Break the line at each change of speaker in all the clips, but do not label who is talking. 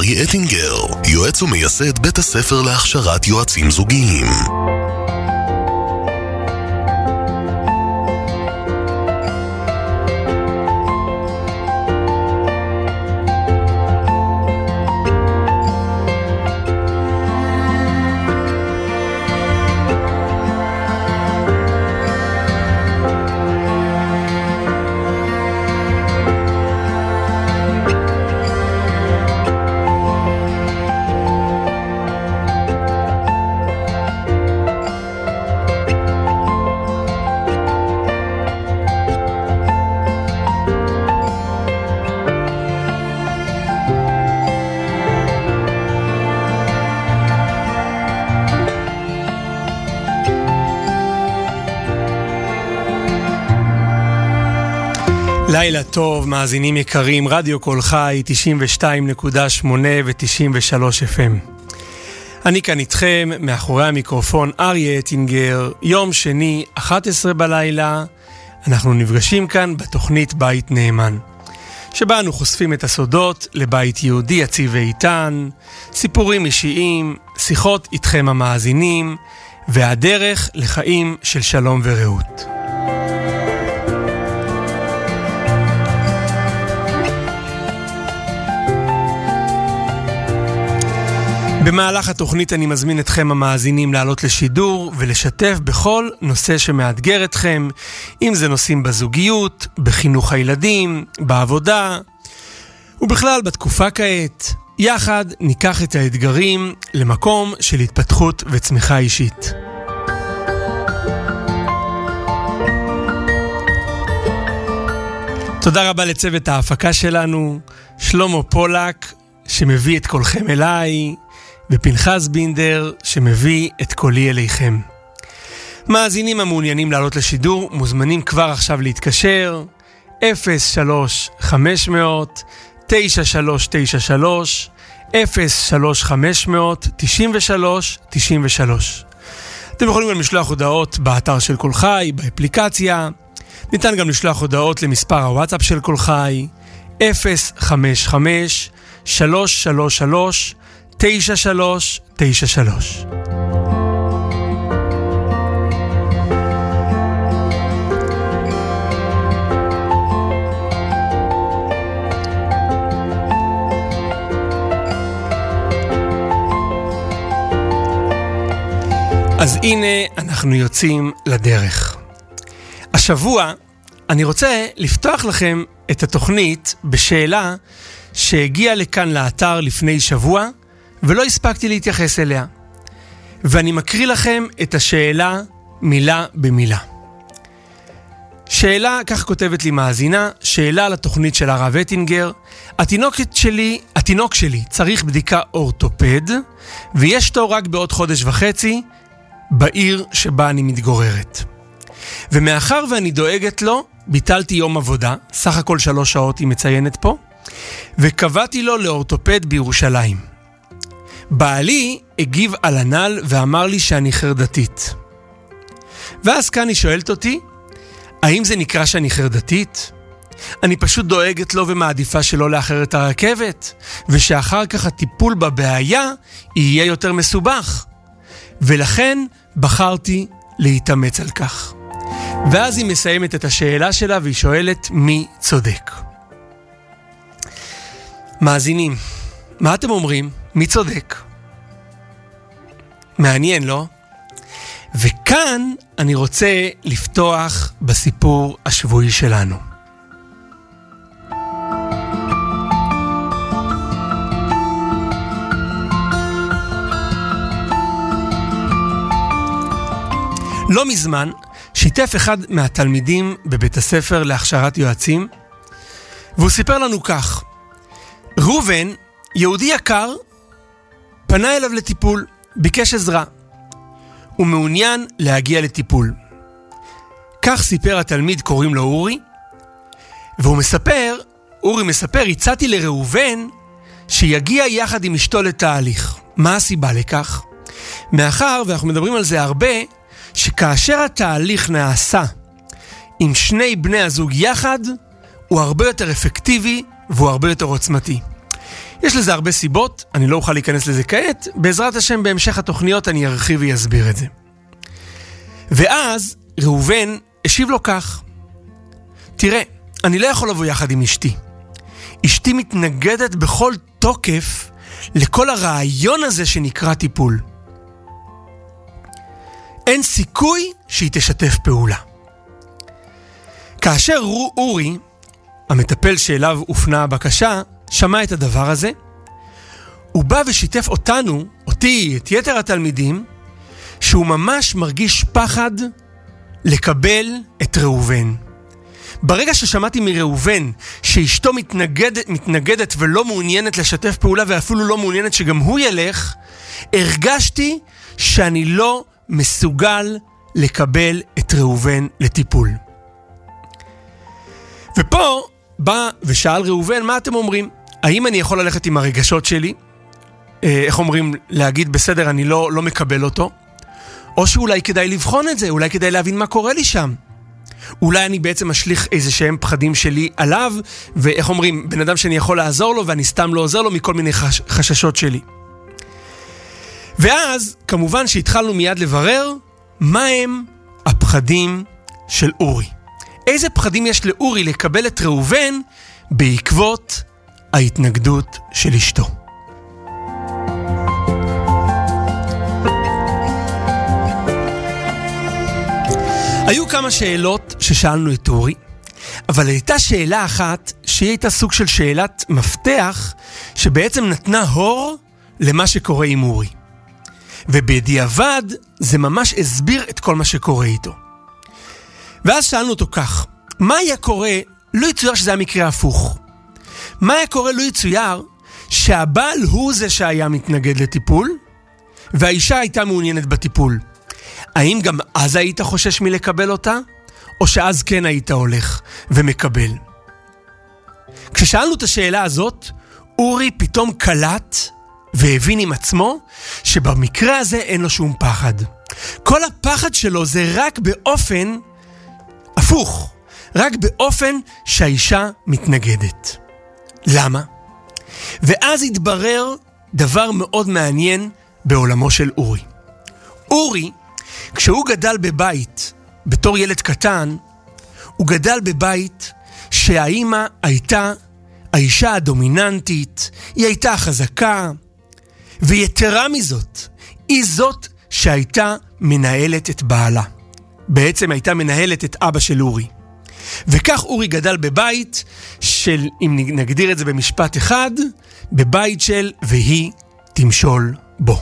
אריה אטינגר, יועץ ומייסד בית הספר להכשרת יועצים זוגיים.
לילה טוב, מאזינים יקרים, רדיו כל חי, 92.8 ו-93 FM. אני כאן איתכם, מאחורי המיקרופון, אריה אטינגר, יום שני, 11 בלילה, אנחנו נפגשים כאן בתוכנית בית נאמן, שבה אנו חושפים את הסודות לבית יהודי יציב ואיתן, סיפורים אישיים, שיחות איתכם המאזינים, והדרך לחיים של שלום ורעות. במהלך התוכנית אני מזמין אתכם המאזינים לעלות לשידור ולשתף בכל נושא שמאתגר אתכם, אם זה נושאים בזוגיות, בחינוך הילדים, בעבודה, ובכלל בתקופה כעת. יחד ניקח את האתגרים למקום של התפתחות וצמיחה אישית. תודה רבה לצוות ההפקה שלנו, שלמה פולק שמביא את קולכם אליי, ופנחס בינדר שמביא את קולי אליכם. מאזינים המעוניינים לעלות לשידור מוזמנים כבר עכשיו להתקשר 03-500 9393 03-500 9393. אתם יכולים גם לשלוח הודעות באתר של כל חי, באפליקציה. ניתן גם לשלוח הודעות למספר הוואטסאפ של כל חי 055 333 9393. אז הנה אנחנו יוצאים לדרך. השבוע אני רוצה לפתוח לכם את התוכנית בשאלה שהגיעה לכאן לאתר לפני שבוע ולא הספקתי להתייחס אליה. ואני מקריא לכם את השאלה מילה במילה. שאלה, כך כותבת לי מאזינה, שאלה על התוכנית של הרב אטינגר. התינוק שלי צריך בדיקה אורתופד, ויש תור רק בעוד חודש וחצי בעיר שבה אני מתגוררת. ומאחר ואני דואגת לו, ביטלתי יום עבודה, סך הכל 3 שעות היא מציינת פה, וקבעתי לו לאורתופד בירושלים. בעלי הגיב על הנ"ל ואמר לי שאני חרדתית. ואז כאן היא שואלת אותי, האם זה נקרא שאני חרדתית? אני פשוט דואגת לו ומעדיפה שלא לאחר את הרכבת, ושאחר כך הטיפול בבעיה יהיה יותר מסובך. ולכן בחרתי להתאמץ על כך. ואז היא מסיימת את השאלה שלה והיא שואלת מי צודק. מאזינים, מה אתם אומרים? מי צודק? מעניין, לא? וכאן אני רוצה לפתוח בסיפור השבועי שלנו. לא מזמן שיתף אחד מהתלמידים בבית הספר להכשרת יועצים, והוא סיפר לנו כך: ראובן, יהודי יקר, פנה אליו לטיפול, ביקש עזרה. הוא מעוניין להגיע לטיפול. כך סיפר התלמיד, קוראים לו אורי, והוא מספר, אורי מספר, הצעתי לראובן שיגיע יחד עם אשתו לתהליך. מה הסיבה לכך? מאחר, ואנחנו מדברים על זה הרבה, שכאשר התהליך נעשה עם שני בני הזוג יחד, הוא הרבה יותר אפקטיבי והוא הרבה יותר עוצמתי. יש לזה הרבה סיבות, אני לא אוכל להיכנס לזה כעת, בעזרת השם בהמשך התוכניות אני ארחיב ויסביר את זה. ואז ראובן השיב לו כך, תראה, אני לא יכול לבוא יחד עם אשתי. אשתי מתנגדת בכל תוקף לכל הרעיון הזה שנקרא טיפול. אין סיכוי שהיא תשתף פעולה. כאשר אורי, המטפל שאליו הופנה הבקשה, שמע את הדבר הזה, הוא בא ושיתף אותי, את יתר התלמידים, שהוא ממש מרגיש פחד לקבל את ראובן. ברגע ששמעתי מראובן שאשתו מתנגדת ולא מעוניינת לשתף פעולה ואפילו לא מעוניינת שגם הוא ילך, הרגשתי שאני לא מסוגל לקבל את ראובן לטיפול. ופה בא ושאל ראובן, מה אתם אומרים? האם אני יכול ללכת עם הרגשות שלי? איך אומרים? להגיד בסדר, אני לא מקבל אותו? או שאולי כדאי לבחון את זה, אולי כדאי להבין מה קורה לי שם. אולי אני בעצם משליך איזה שהם פחדים שלי עליו, ואיך אומרים, בן אדם שאני יכול לעזור לו ואני סתם לא עוזר לו מכל מיני חששות שלי. ואז כמובן שהתחלנו מיד לברר מה הם הפחדים של אורי. איזה פחדים יש לאורי לקבל את ראובן בעקבות ההתנגדות של אשתו. היו כמה שאלות ששאלנו את אורי, אבל הייתה שאלה אחת שהיא הייתה סוג של שאלת מפתח שבעצם נתנה הור למה שקורה עם אורי. ובדיעבד זה ממש הסביר את כל מה שקורה איתו. ואז שאלנו אותו כך, מה היה קורה, לא יצויר שזה המקרה הפוך. מה היה קורה, לא יצויר שהבעל הוא זה שהיה מתנגד לטיפול, והאישה הייתה מעוניינת בטיפול. האם גם אז היית חושש מלקבל אותה? או שאז כן היית הולך ומקבל? כששאלנו את השאלה הזאת, אורי פתאום קלט והבין עם עצמו שבמקרה הזה אין לו שום פחד. כל הפחד שלו זה רק באופן הפוך, רק באופן שהאישה מתנגדת. למה? ואז התברר דבר מאוד מעניין בעולמו של אורי. אורי, כשהוא גדל בבית, בתור ילד קטן, הוא גדל בבית שהאימא הייתה האישה הדומיננטית, היא הייתה חזקה, ויתרה מזאת, היא זאת שהייתה מנהלת את בעלה. בעצם הייתה מנהלת את אבא של אורי. וכך אורי גדל בבית של, אם נגדיר את זה במשפט אחד, בבית של והיא תמשול בו.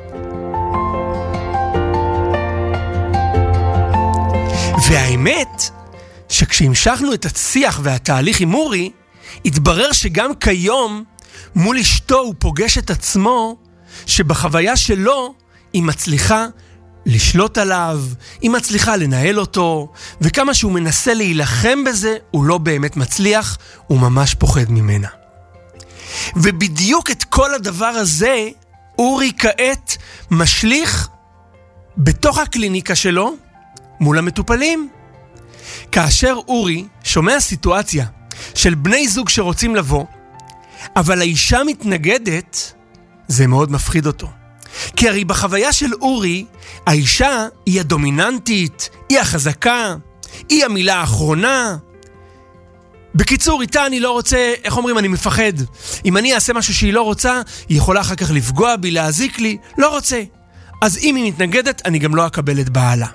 והאמת שכשהמשכנו את השיח והתהליך עם אורי, התברר שגם כיום מול אשתו הוא פוגש את עצמו שבחוויה שלו היא מצליחה לשלוט עליו, היא מצליחה לנהל אותו, וכמה שהוא מנסה להילחם בזה, הוא לא באמת מצליח, הוא ממש פוחד ממנה. ובדיוק את כל הדבר הזה, אורי כעת משליך בתוך הקליניקה שלו, מול המטופלים. כאשר אורי שומע סיטואציה של בני זוג שרוצים לבוא, אבל האישה מתנגדת, זה מאוד מפחיד אותו. כי הרי בחוויה של אורי, האישה היא הדומיננטית, היא החזקה, היא המילה האחרונה. בקיצור, איתה אני לא רוצה, איך אומרים, אני מפחד. אם אני אעשה משהו שהיא לא רוצה, היא יכולה אחר כך לפגוע בי, להזיק לי, לא רוצה. אז אם היא מתנגדת, אני גם לא אקבל את בעלה.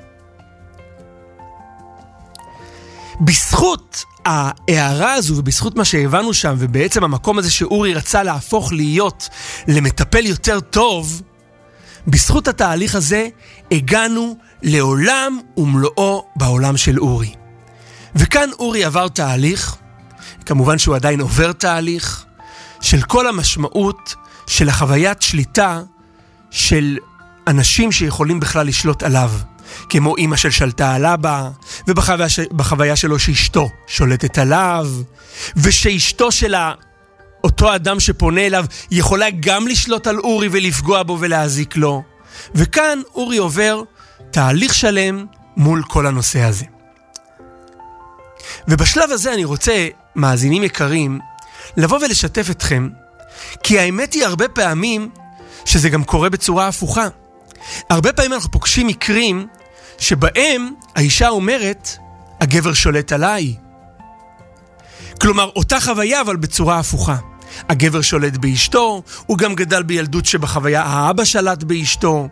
בזכות ההערה הזו ובזכות מה שהבנו שם, ובעצם המקום הזה שאורי רצה להפוך להיות למטפל יותר טוב, בזכות התהליך הזה הגענו לעולם ומלואו בעולם של אורי. וכאן אורי עבר תהליך, כמובן שהוא עדיין עובר תהליך, של כל המשמעות של החוויית שליטה של אנשים שיכולים בכלל לשלוט עליו. כמו אמא של שלטה על אבא, ובחוויה שלו שאשתו שולטת עליו, ושאשתו שלה, אותו אדם שפונה אליו, יכולה גם לשלוט על אורי ולפגוע בו ולהזיק לו. וכאן אורי עובר תהליך שלם מול כל הנושא הזה. ובשלב הזה אני רוצה, מאזינים יקרים, לבוא ולשתף אתכם כי האמת היא הרבה פעמים שזה גם קורה בצורה הפוכה. הרבה פעמים אנחנו פוגשים מקרים שבהם האישה אומרת, הגבר שולט עליי. כלומר, אותה חוויה אבל בצורה הפוכה. הגבר שולט באשתו, הוא גם גדל בילדות שבחוויה האבא שלט באשתו.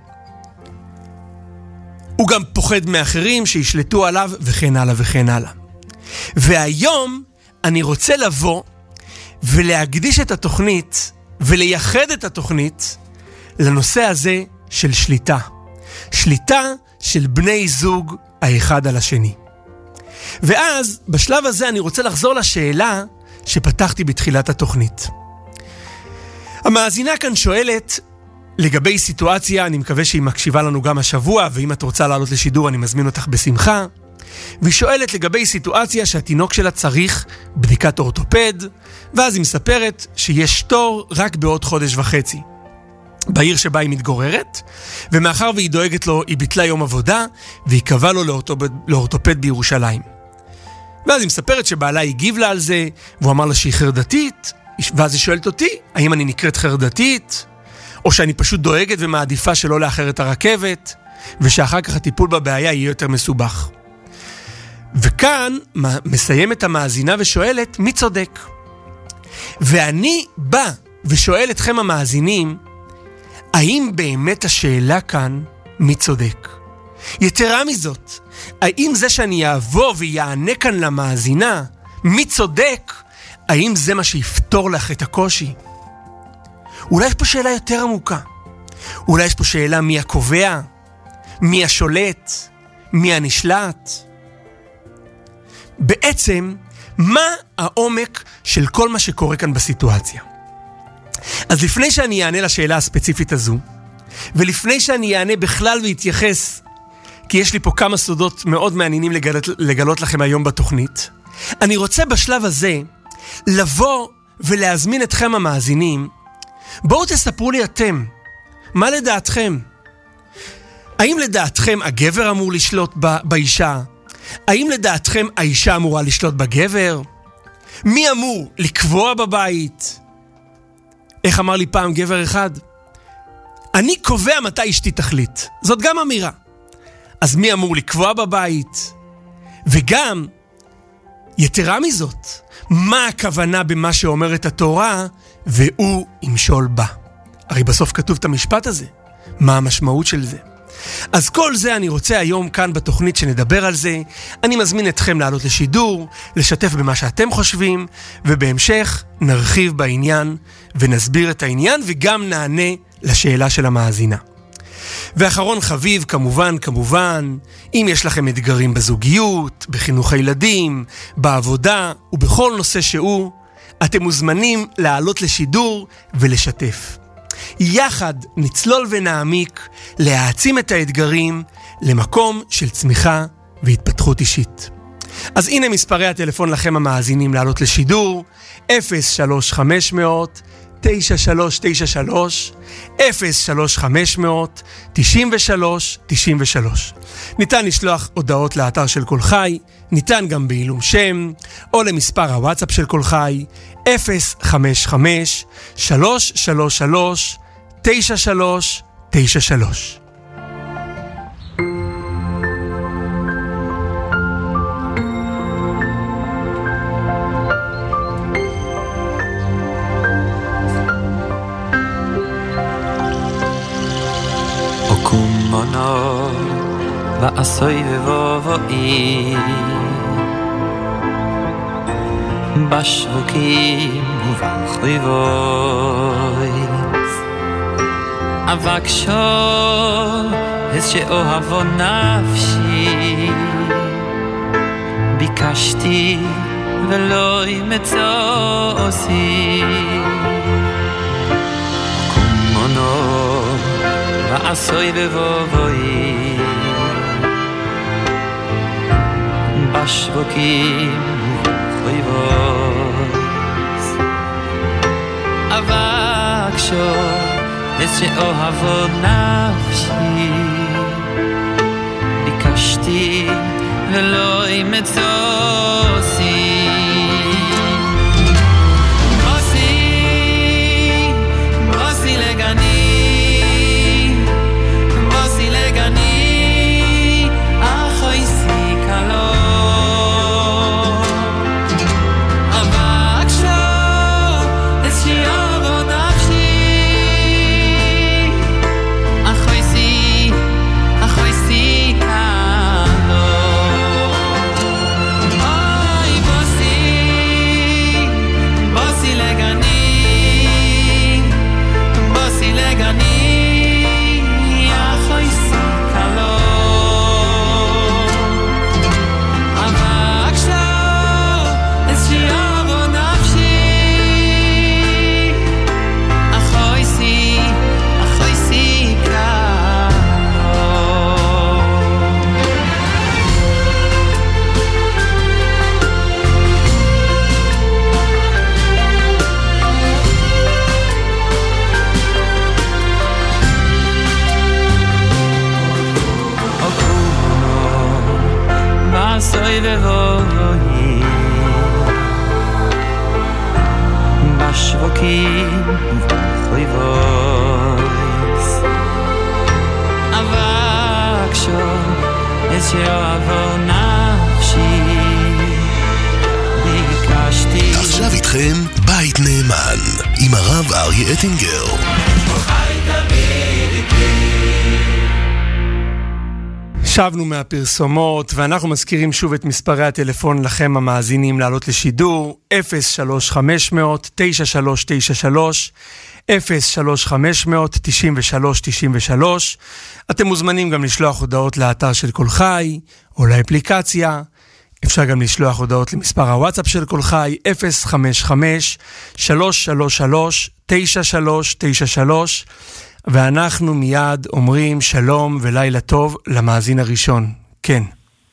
הוא גם פוחד מאחרים שישלטו עליו וכן הלאה וכן הלאה. והיום אני רוצה לבוא ולהקדיש את התוכנית ולייחד את התוכנית לנושא הזה של שליטה. שליטה של בני זוג האחד על השני. ואז בשלב הזה אני רוצה לחזור לשאלה שפתחתי בתחילת התוכנית. המאזינה כאן שואלת לגבי סיטואציה, אני מקווה שהיא מקשיבה לנו גם השבוע, ואם את רוצה לעלות לשידור אני מזמין אותך בשמחה. והיא שואלת לגבי סיטואציה שהתינוק שלה צריך בדיקת אורתופד, ואז היא מספרת שיש תור רק בעוד חודש וחצי. בעיר שבה היא מתגוררת, ומאחר והיא דואגת לו, היא ביטלה יום עבודה, והיא קבעה לו לאורתופד בירושלים. ואז היא מספרת שבעלה הגיב לה על זה, והוא אמר לה שהיא חרדתית, ואז היא שואלת אותי, האם אני נקראת חרדתית, או שאני פשוט דואגת ומעדיפה שלא לאחר את הרכבת, ושאחר כך הטיפול בבעיה יהיה יותר מסובך. וכאן מסיימת המאזינה ושואלת, מי צודק? ואני בא ושואל אתכם המאזינים, האם באמת השאלה כאן מי צודק? יתרה מזאת, האם זה שאני אעבור ויענה כאן למאזינה, מי צודק, האם זה מה שיפתור לך את הקושי? אולי יש פה שאלה יותר עמוקה. אולי יש פה שאלה מי הקובע, מי השולט, מי הנשלט. בעצם, מה העומק של כל מה שקורה כאן בסיטואציה? אז לפני שאני אענה לשאלה הספציפית הזו, ולפני שאני אענה בכלל ויתייחס, כי יש לי פה כמה סודות מאוד מעניינים לגלות לכם היום בתוכנית, אני רוצה בשלב הזה לבוא ולהזמין אתכם המאזינים, בואו תספרו לי אתם, מה לדעתכם? האם לדעתכם הגבר אמור לשלוט באישה? האם לדעתכם האישה אמורה לשלוט בגבר? מי אמור לקבוע בבית? איך אמר לי פעם גבר אחד? אני קובע מתי אשתי תחליט. זאת גם אמירה. אז מי אמור לקבוע בבית? וגם, יתרה מזאת, מה הכוונה במה שאומרת התורה, והוא ימשול בה? הרי בסוף כתוב את המשפט הזה. מה המשמעות של זה? אז כל זה אני רוצה היום כאן בתוכנית שנדבר על זה. אני מזמין אתכם לעלות לשידור, לשתף במה שאתם חושבים, ובהמשך נרחיב בעניין ונסביר את העניין וגם נענה לשאלה של המאזינה. ואחרון חביב, כמובן, אם יש לכם אתגרים בזוגיות, בחינוך הילדים, בעבודה ובכל נושא שהוא, אתם מוזמנים לעלות לשידור ולשתף. יחד נצלול ונעמיק, להעצים את האתגרים למקום של צמיחה והתפתחות אישית. אז הנה מספרי הטלפון לכם המאזינים לעלות לשידור, 03,500 9393 03,500 9393. ניתן לשלוח הודעות לאתר של כל חי, ניתן גם בעילום שם, או למספר הוואטסאפ של כל חי, 055 333 9393.
Okumono va'asoy vevovo'i bashvokim uvachrivois avaksho es she'ohavo nafshi bikashti velo imetzosi okumono va'asoy vevovo'i bashvokim uvachrivois avaksho es she'ohavo nafshi bikashti velo imetzosi אוי ובואי בשווקים ובחויבויס אבק שוב את שאוהבו נפשי ביקשתי.
עכשיו איתכם בית נאמן עם הרב אריה אטינגר.
שבנו מהפרסומות ואנחנו מזכירים שוב את מספרי הטלפון לכם המאזינים לעלות לשידור 03-500-9393 03-500-9393. אתם מוזמנים גם לשלוח הודעות לאתר של כל חי או לאפליקציה. אפשר גם לשלוח הודעות למספר הוואטסאפ של כל חי 055-333-9393 ואנחנו מיד אומרים שלום ולילה טוב למאזין הראשון. כן.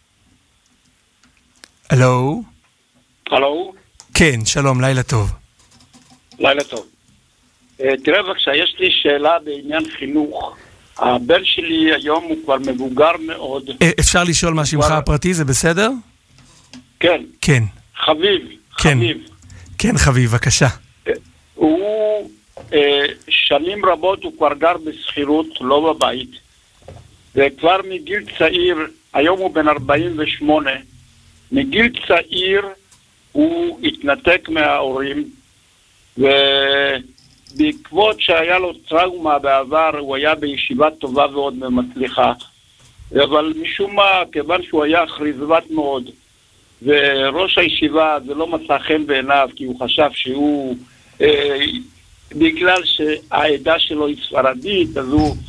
הלו?
הלו?
כן, שלום, לילה טוב.
לילה טוב. תראה בבקשה, יש לי שאלה בעניין חינוך. הבן שלי היום הוא כבר מבוגר מאוד.
אפשר לשאול מה שמך הפרטי, זה בסדר?
כן.
כן.
חביב.
כן.
חביב.
כן, חביב, בבקשה.
הוא שנים רבות הוא כבר גר בסחירות, לא בבית. וכבר מגיל צעיר, היום הוא בן 48, מגיל צעיר הוא התנתק מההורים, ובעקבות שהיה לו טראומה בעבר, הוא היה בישיבה טובה מאוד ומצליחה, אבל משום מה, כיוון שהוא היה חריזבט מאוד, וראש הישיבה זה לא מצא חן בעיניו, כי הוא חשב שהוא, בגלל שהעדה שלו היא ספרדית, אז הוא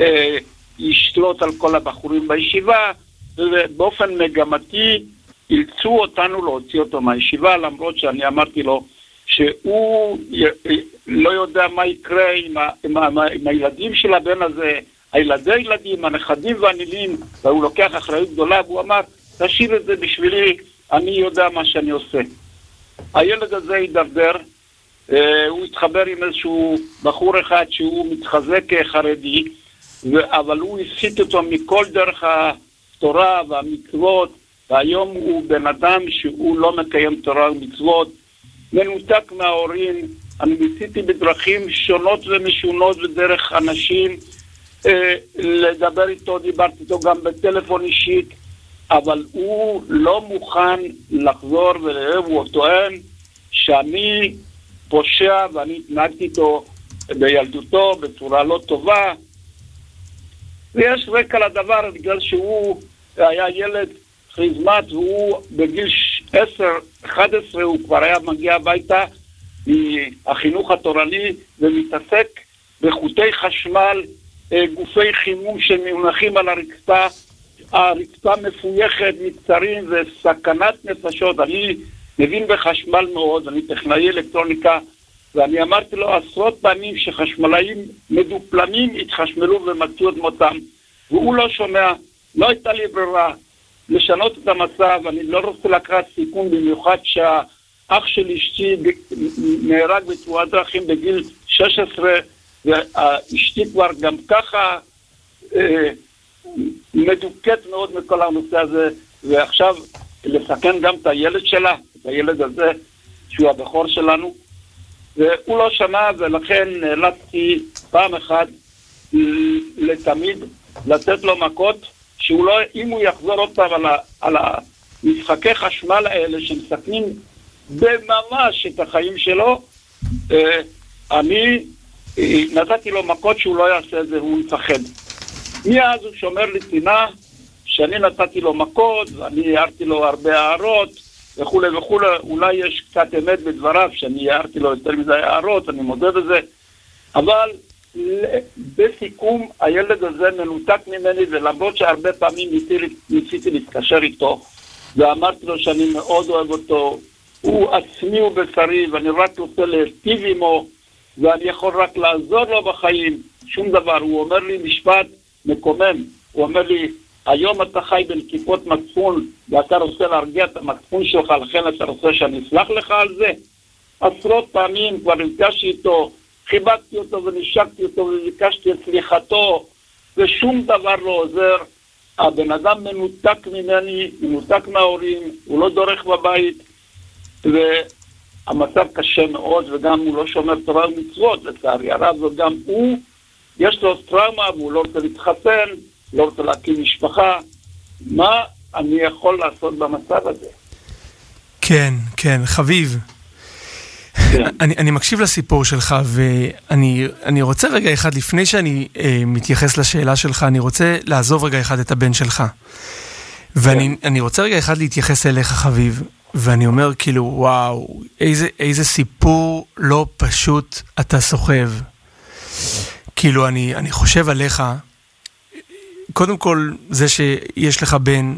ישלוט על כל הבחורים בישיבה, ובאופן מגמתי אילצו אותנו להוציא אותו מהישיבה, למרות שאני אמרתי לו שהוא לא יודע מה יקרה עם הילדים של הבן הזה, הילדי ילדים, הנכדים והנילים, והוא לוקח אחריות גדולה, והוא אמר, תשאיר את זה בשבילי, אני יודע מה שאני עושה. הילד הזה ידרדר, הוא התחבר עם איזשהו בחור אחד שהוא מתחזק כחרדי, אבל הוא הסיט אותו מכל דרך התורה והמצוות, והיום הוא בן אדם שהוא לא מקיים תורה ומצוות, מנותק מההורים. אני ניסיתי בדרכים שונות ומשונות ודרך אנשים לדבר איתו, דיברתי איתו גם בטלפון אישית, אבל הוא לא מוכן לחזור הוא טוען שאני פושע ואני התנהגתי איתו בילדותו בצורה לא טובה, ויש רקע לדבר בגלל שהוא היה ילד חריזמט, והוא בגיל 10-11 הוא כבר היה מגיע הביתה מהחינוך התורני ומתעסק בחוטי חשמל, גופי חימום שמונחים על הרצפה, הרצפה מפויכת מקצרים וסכנת נפשות. אני מבין בחשמל מאוד, אני טכנאי אלקטרוניקה, ואני אמרתי לו עשרות פעמים שחשמלאים מדופלמים התחשמלו ומצאו את מותם, והוא לא שומע. לא הייתה לי ברירה לשנות את המצב. אני לא רוצה לקחת סיכון, במיוחד שהאח של אשתי נהרג בתאונת דרכים בגיל 16, ואשתי כבר גם ככה מדוכאת מאוד מכל הנושא הזה, ועכשיו לסכן גם את הילד שלה, את הילד הזה שהוא הבכור שלנו, והוא לא שמע, ולכן נאלצתי פעם אחת לתמיד לתת לו מכות, שהוא לא, אם הוא יחזור עוד פעם על המשחקי חשמל האלה שמסכנים בממש את החיים שלו, אני נתתי לו מכות שהוא לא יעשה את זה, הוא יפחד. מאז הוא שומר לי טינה שאני נתתי לו מכות, ואני הערתי לו הרבה הערות וכו' וכו'. אולי יש קצת אמת בדבריו שאני הערתי לו יותר מדי הערות, אני מודה בזה, אבל בסיכום הילד הזה מנותק ממני, ולמרות שהרבה פעמים ניסיתי להתקשר איתו ואמרתי לו שאני מאוד אוהב אותו, הוא עצמי ובשרי ואני רק רוצה להיטיב עמו ואני יכול רק לעזור לו בחיים, שום דבר. הוא אומר לי משפט מקומם, הוא אומר לי, היום אתה חי בנקיפות מצפון ואתה רוצה להרגיע את המצפון שלך, לכן אתה רוצה שאני אסלח לך על זה? עשרות פעמים כבר נפגשתי איתו, חיבקתי אותו ונשקתי אותו וביקשתי את סליחתו, ושום דבר לא עוזר. הבן אדם מנותק ממני, מנותק מההורים, הוא לא דורך בבית, והמצב קשה מאוד, וגם הוא לא שומר תורה ומצוות, לצערי הרב, וגם הוא, יש לו טראומה, והוא לא רוצה להתחתן, לא רוצה להקים משפחה. מה אני יכול לעשות במצב הזה?
כן, כן, חביב. אני מקשיב לסיפור שלך, ואני רוצה רגע אחד, לפני שאני מתייחס לשאלה שלך, אני רוצה לעזוב רגע אחד את הבן שלך. ואני רוצה רגע אחד להתייחס אליך, חביב, ואני אומר כאילו, וואו, איזה סיפור לא פשוט אתה סוחב. כאילו, אני חושב עליך, קודם כל, זה שיש לך בן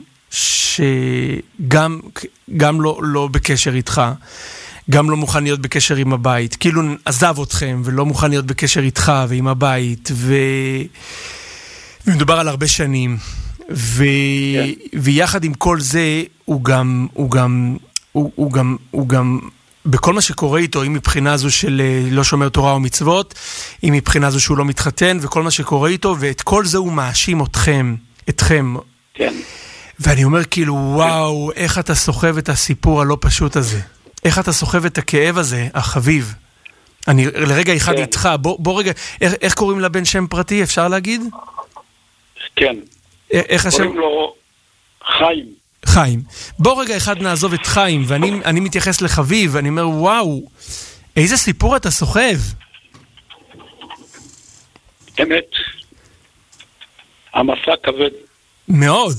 שגם לא בקשר איתך, גם לא מוכן להיות בקשר עם הבית, כאילו עזב אתכם ולא מוכן להיות בקשר איתך ועם הבית, ומדובר על הרבה שנים, ויחד עם כל זה, הוא גם בכל מה שקורה איתו, אם מבחינה זו של לא שומר תורה או מצוות, אם מבחינה זו שהוא לא מתחתן, וכל מה שקורה איתו, ואת כל זה הוא מאשים אתכם.
כן.
ואני אומר כאילו, וואו, איך אתה סוחב את הסיפור הלא פשוט הזה? איך אתה סוחב את הכאב הזה, החביב? אני לרגע אחד איתך, בוא רגע, איך קוראים לבן שם פרטי, אפשר להגיד?
כן.
איך השם?
קוראים לו חיים.
חיים. בוא רגע אחד נעזוב את חיים, ואני מתייחס לחביב, ואני אומר, וואו, איזה סיפור אתה סוחב?
אמת. המסע כבד.
מאוד.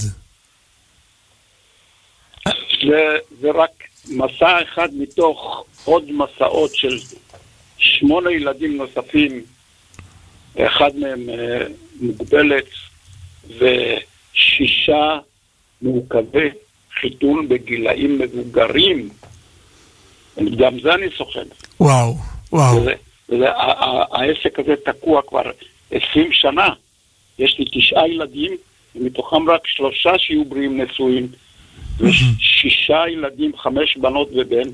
זה רק מסע אחד מתוך עוד מסעות של 8 ילדים נוספים, אחד מהם מוגבלת, ו6 מעוכבי חיתון בגילאים מבוגרים. גם זה אני סוחב.
וואו, וואו.
העסק הזה תקוע כבר 20 שנה. יש לי 9 ילדים, ומתוכם רק 3 שיהיו בריאים נשואים, ו6 ילדים, 5 בנות ובן,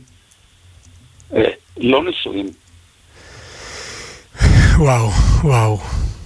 לא נשואים.
וואו, וואו.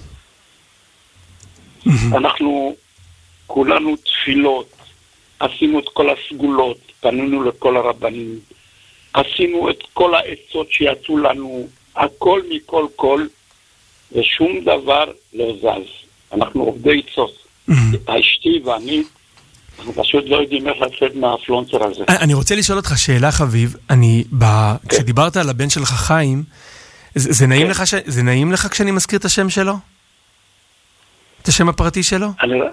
אנחנו כולנו תפילות, עשינו את כל הסגולות, פנינו לכל הרבנים, עשינו את כל העצות שיצאו לנו, הכל מכל כל, ושום דבר לא זז. אנחנו עובדי עצות. אשתי ואני, אנחנו פשוט לא יודעים איך לצאת מהפלונצר הזה.
אני רוצה לשאול אותך שאלה, חביב. כשדיברת על הבן שלך חיים, זה נעים לך כשאני מזכיר את השם שלו? את השם הפרטי שלו?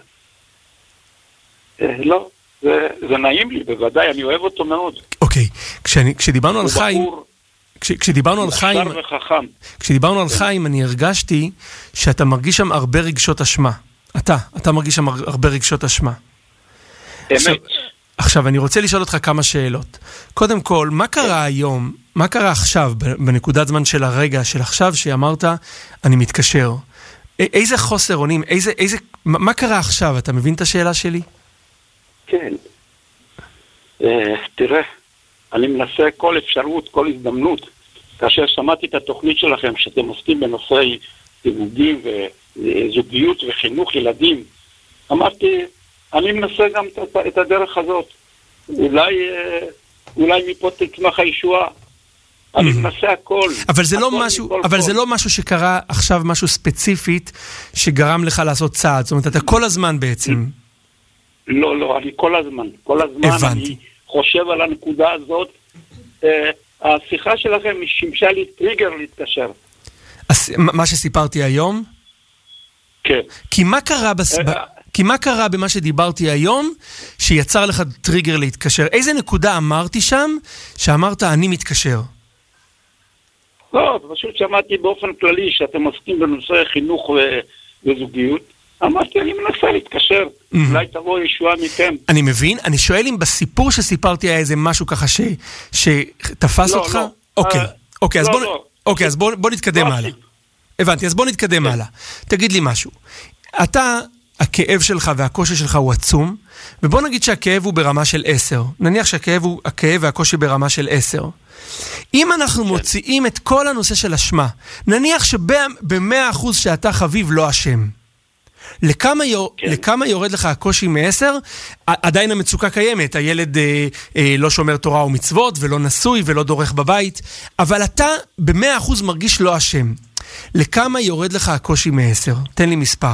לא, זה נעים לי, בוודאי, אני אוהב אותו מאוד.
אוקיי, כשדיברנו על חיים, כשדיברנו על חיים, אני הרגשתי שאתה מרגיש שם הרבה רגשות אשמה. אתה מרגיש שם הרבה רגשות אשמה.
אמת.
עכשיו, אני רוצה לשאול אותך כמה שאלות. קודם כל, מה קרה היום, מה קרה עכשיו, בנקודת זמן של הרגע של עכשיו, שאמרת, אני מתקשר? איזה חוסר אונים, מה קרה עכשיו? אתה מבין את השאלה שלי?
כן. תראה, אני מנסה כל אפשרות, כל הזדמנות, כאשר שמעתי את התוכנית שלכם, שאתם עוסקים בנושאי זוגים וזוגיות וחינוך ילדים, אמרתי, אני מנסה גם את הדרך הזאת. אולי מפה תצמח הישועה. אני מנסה הכל.
אבל זה לא משהו שקרה עכשיו, משהו ספציפית שגרם לך לעשות צעד. זאת אומרת, אתה כל הזמן בעצם.
לא, אני כל הזמן. אני חושב על הנקודה הזאת. השיחה שלכם שימשה לי טריגר להתקשר.
מה שסיפרתי היום?
כן.
כי מה קרה במה שדיברתי היום שיצר לך טריגר להתקשר? איזה נקודה אמרתי שם שאמרת אני מתקשר?
לא, פשוט שמעתי באופן כללי שאתם עוסקים בנושא חינוך וזוגיות. אמרתי, אני מנסה להתקשר. אולי תבוא ישועה מכם.
אני מבין. אני שואל אם בסיפור שסיפרתי היה איזה משהו ככה שתפס אותך? אוקיי, אז בוא נתקדם הלאה. הבנתי, אז בוא נתקדם הלאה. תגיד לי משהו. הכאב שלך והקושי שלך הוא עצום, ובוא נגיד שהכאב הוא ברמה של 10. נניח שהכאב והקושי ברמה של 10. אם אנחנו מוציאים את כל הנושא של אשמה, נניח שב100% שאתה חביב לא אשם, לכמה יורד לך הקושי מ-10? עדיין המצוקה קיימת, הילד לא שומר תורה ומצוות, ולא נשוי, ולא דורך בבית, אבל אתה ב100% מרגיש לא אשם. לכמה יורד לך הקושי מ-10? תן לי מספר.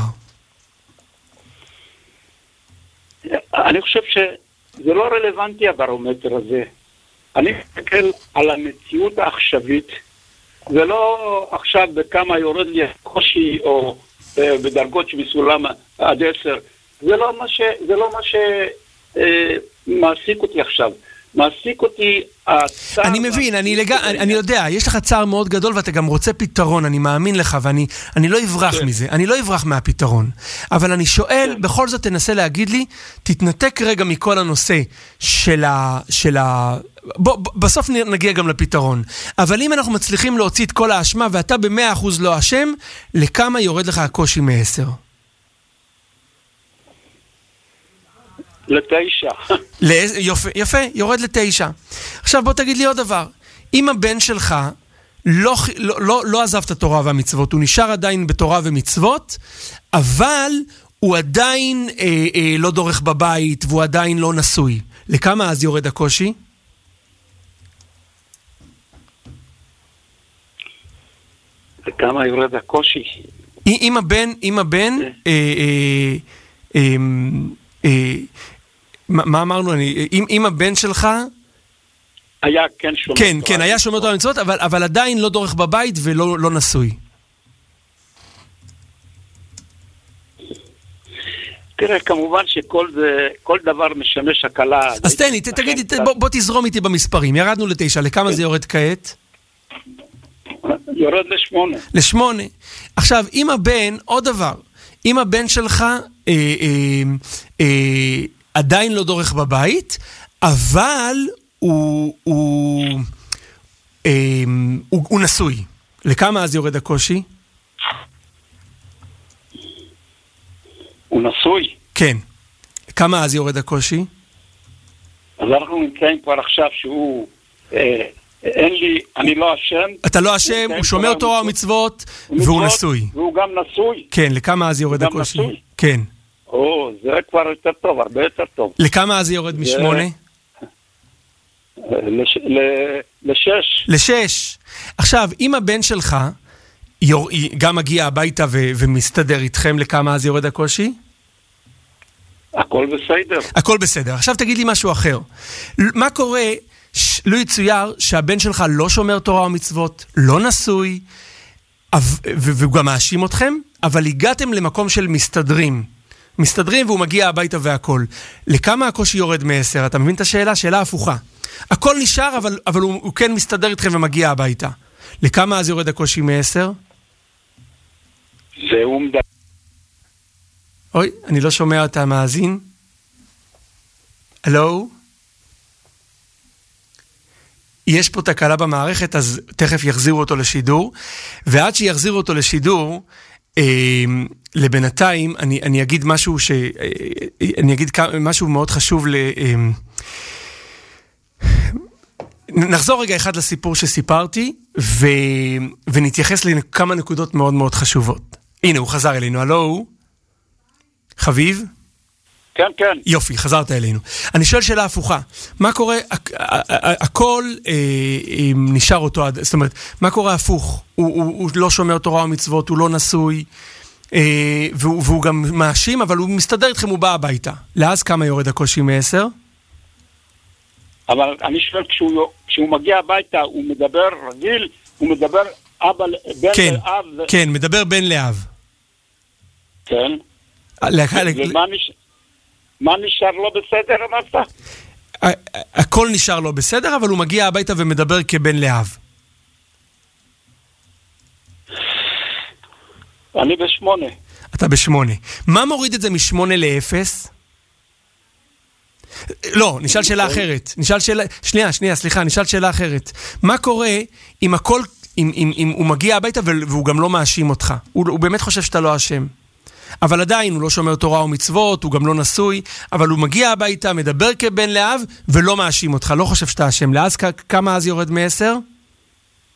אני חושב שזה לא רלוונטי הברומטר הזה. אני מסתכל על המציאות העכשווית, ולא עכשיו בכמה יורד לי הקושי או בדרגות שבסולם עד 10. זה לא מה שמעסיק אותי עכשיו. מעסיק אותי הצער.
אני מבין, אני יודע, יש לך צער מאוד גדול ואתה גם רוצה פתרון, אני מאמין לך ואני לא אברח מזה, אני לא אברח מהפתרון. אבל אני שואל, בכל זאת תנסה להגיד לי, תתנתק רגע מכל הנושא של בסוף נגיע גם לפתרון. אבל אם אנחנו מצליחים להוציא את כל האשמה ואתה ב100% לא אשם, לכמה יורד לך הקושי מ10?
9.
יפה, יורד 9. עכשיו בוא תגיד לי עוד דבר. אם הבן שלך לא עזב את התורה והמצוות, הוא נשאר עדיין בתורה ומצוות, אבל הוא עדיין לא דורך בבית, והוא עדיין לא נשוי. לכמה אז יורד הקושי?
לכמה יורד הקושי?
אם הבן מה אמרנו? אם הבן שלך
היה כן שומר תורה.
כן, היה שומר תורה ומצוות, אבל עדיין לא דורך בבית ולא נשוי.
תראה, כמובן שכל דבר משמש הקלה.
אז תן לי, תגיד, בוא תזרום איתי במספרים. ירדנו ל9, לכמה זה יורד כעת?
יורד ל8. עכשיו, אם הבן, עוד דבר, אם הבן שלך עדיין לא דורך בבית, אבל הוא נשוי. לכמה אז יורד הקושי? הוא נשוי?
כן. כמה אז יורד הקושי?
אז אנחנו נמצאים כבר עכשיו שהוא אני לא אשם.
אתה לא אשם, הוא שומר תורה ומצוות, והוא נשוי.
והוא גם נשוי.
כן, לכמה אז יורד הקושי? כן.
זה כבר יותר טוב, הרבה יותר טוב.
לכמה אז יורד מ8?
ל6.
עכשיו, אם הבן שלך גם מגיע הביתה ומסתדר איתכם, לכמה אז יורד הקושי? הכל בסדר. עכשיו תגיד לי משהו אחר. מה קורה, לא יצויר שהבן שלך לא שומר תורה ומצוות, לא נשוי, והוא גם מאשים אתכם, אבל הגעתם למקום של מסתדרים והוא מגיע הביתה והכל. לכמה הקושי יורד מ10? אתה מבין את השאלה? שאלה הפוכה. הכל נשאר, אבל הוא כן מסתדר איתכם ומגיע הביתה. לכמה אז יורד הקושי מ10?
זהו מדבר.
אוי, אני לא שומע את המאזין. הלו? יש פה תקלה במערכת, אז תכף יחזירו אותו לשידור. ועד שיחזירו אותו לשידור, לבינתיים, אני אגיד משהו משהו מאוד חשוב נחזור רגע אחד לסיפור שסיפרתי, ונתייחס לכמה נקודות מאוד מאוד חשובות. הנה, הוא חזר אלינו. הלו? חביב?
כן.
יופי, חזרת אלינו. אני שואל שאלה הפוכה. מה קורה, הכל נשאר אותו, זאת אומרת, מה קורה הפוך? הוא לא שומר תורה ומצוות, הוא לא נשוי, והוא גם מאשים, אבל הוא מסתדר איתכם, הוא בא הביתה. לאז כמה יורד הקושי מ10?
אבל אני שואל, כשהוא מגיע הביתה, הוא מדבר רגיל, הוא מדבר בן לאב.
כן, מדבר בן לאב.
כן. מה נשאר לא בסדר, אמרת?
הכל נשאר לא בסדר, אבל הוא מגיע הביתה ומדבר כבן לאב.
אני ב8.
אתה ב8. מה מוריד את זה מ8 ל0? לא, נשאל שאלה אחרת. נשאל שאלה אחרת. מה קורה אם הוא מגיע הביתה והוא גם לא מאשים אותך? הוא באמת חושב שאתה לא אשם. אבל עדיין הוא לא שומר תורה ומצוות, הוא גם לא נשוי, אבל הוא מגיע הביתה, מדבר כבן לאב, ולא מאשים אותך, לא חושב שאתה אשם. לאז כמה אז יורד מ10?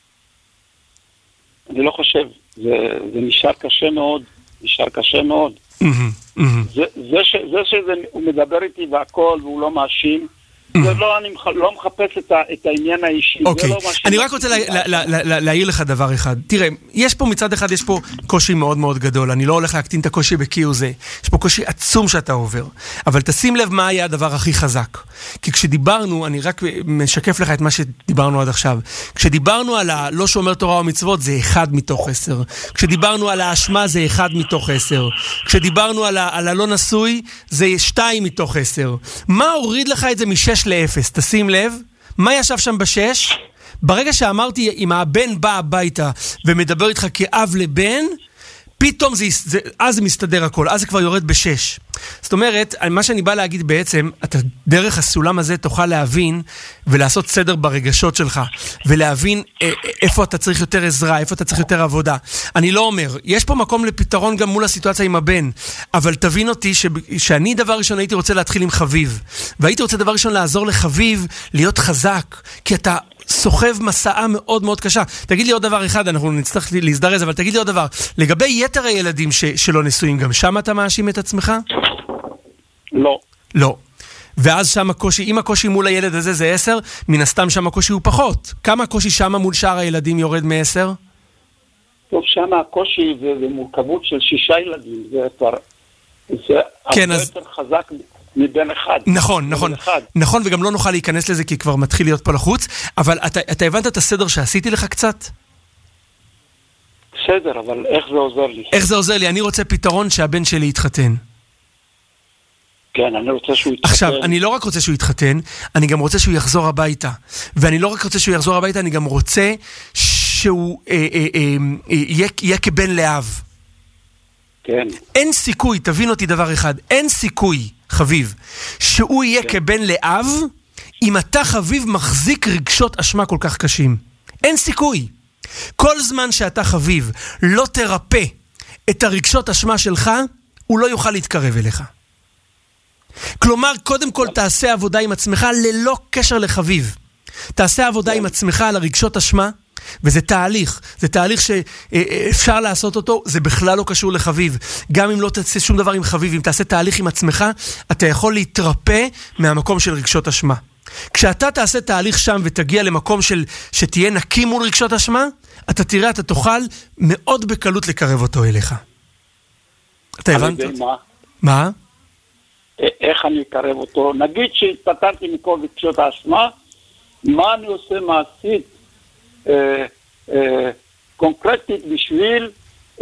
אני לא חושב, זה נשאר קשה מאוד, זה שהוא מדבר איתי והכל והוא לא מאשים, זה לא, אני לא מחפש את העניין האישי.
אוקיי, אני רק רוצה להעיר לך דבר אחד. תראה, יש פה מצד אחד, יש פה קושי מאוד מאוד גדול. אני לא הולך להקטין את הקושי בקיו זה. יש פה קושי עצום שאתה עובר. אבל תשים לב מה היה הדבר הכי חזק. כי כשדיברנו, אני רק משקף לך את מה שדיברנו עד עכשיו. כשדיברנו על הלא שומר תורה או מצוות, זה 1 מתוך 10. כשדיברנו על האשמה, זה 1 מתוך 10. כשדיברנו על הלא נשוי, זה 2 מתוך 10. מה הוריד לך את זה מ6 ל0? תשים לב, מה ישב שם ב6? ברגע שאמרתי, אם הבן בא הביתה ומדבר איתך כאב לבן, פתאום אז זה מסתדר הכל, אז זה כבר יורד ב6. זאת אומרת, מה שאני בא להגיד בעצם, אתה דרך הסולם הזה תוכל להבין ולעשות סדר ברגשות שלך, ולהבין איפה אתה צריך יותר עזרה, איפה אתה צריך יותר עבודה. אני לא אומר, יש פה מקום לפתרון גם מול הסיטואציה עם הבן, אבל תבין אותי שאני דבר ראשון הייתי רוצה להתחיל עם חביב, והייתי רוצה דבר ראשון לעזור לחביב להיות חזק, כי אתה סוחב מסעה מאוד מאוד קשה. תגיד לי עוד דבר אחד, אנחנו נצטרך להזדרז, אבל תגיד לי עוד דבר. לגבי יתר הילדים שלא נשואים, גם שם אתה מאשים את עצמך?
לא.
לא. ואז שם הקושי, אם הקושי מול הילד הזה זה 10, מן הסתם שם הקושי הוא פחות. כמה הקושי שם מול שאר הילדים יורד מ10?
טוב, שם הקושי זה מורכבות של 6 ילדים. זה כבר, זה
כן,
הרבה יותר חזק מבין אחד.
נכון, וגם לא נוכל להיכנס לזה כי כבר מתחיל להיות פה לחוץ, אבל אתה הבנת את הסדר שעשיתי לך קצת?
בסדר, אבל איך זה עוזר לי?
איך זה עוזר לי? אני רוצה פתרון שהבן שלי יתחתן.
כן, אני רוצה שהוא יתחתן.
עכשיו, אני לא רק רוצה שהוא יתחתן, אני גם רוצה שהוא יחזור הביתה. ואני לא רק רוצה שהוא יחזור הביתה, אני גם רוצה שהוא יהיה כבן לאב.
כן.
אין סיכוי, תבין אותי דבר אחד, אין סיכוי, חביב, שהוא יהיה כבן לאב, אם אתה חביב מחזיק רגשות אשמה כל כך קשים. אין סיכוי. כל זמן שאתה חביב לא תרפא את הרגשות אשמה שלך, הוא לא יוכל להתקרב אליך. כלומר, קודם כל תעשה עבודה עם עצמך ללא קשר לחביב. תעשה עבודה עם עצמך על הרגשות אשמה, וזה תהליך, זה תהליך שאפשר לעשות אותו, זה בכלל לא קשור לחביב. גם אם לא תעשה שום דבר עם חביב, אם תעשה תהליך עם עצמך, אתה יכול להתרפא מהמקום של רגשות אשמה. כשאתה תעשה תהליך שם ותגיע למקום שתהיה נקי מול רגשות אשמה, אתה תראה, אתה תוכל מאוד בקלות לקרב אותו אליך. אתה הבנת? מה?
איך אני אקרב אותו? נגיד שהתפטרתי מכל רגשות האשמה, מה אני עושה מעשית קונקרטית בשביל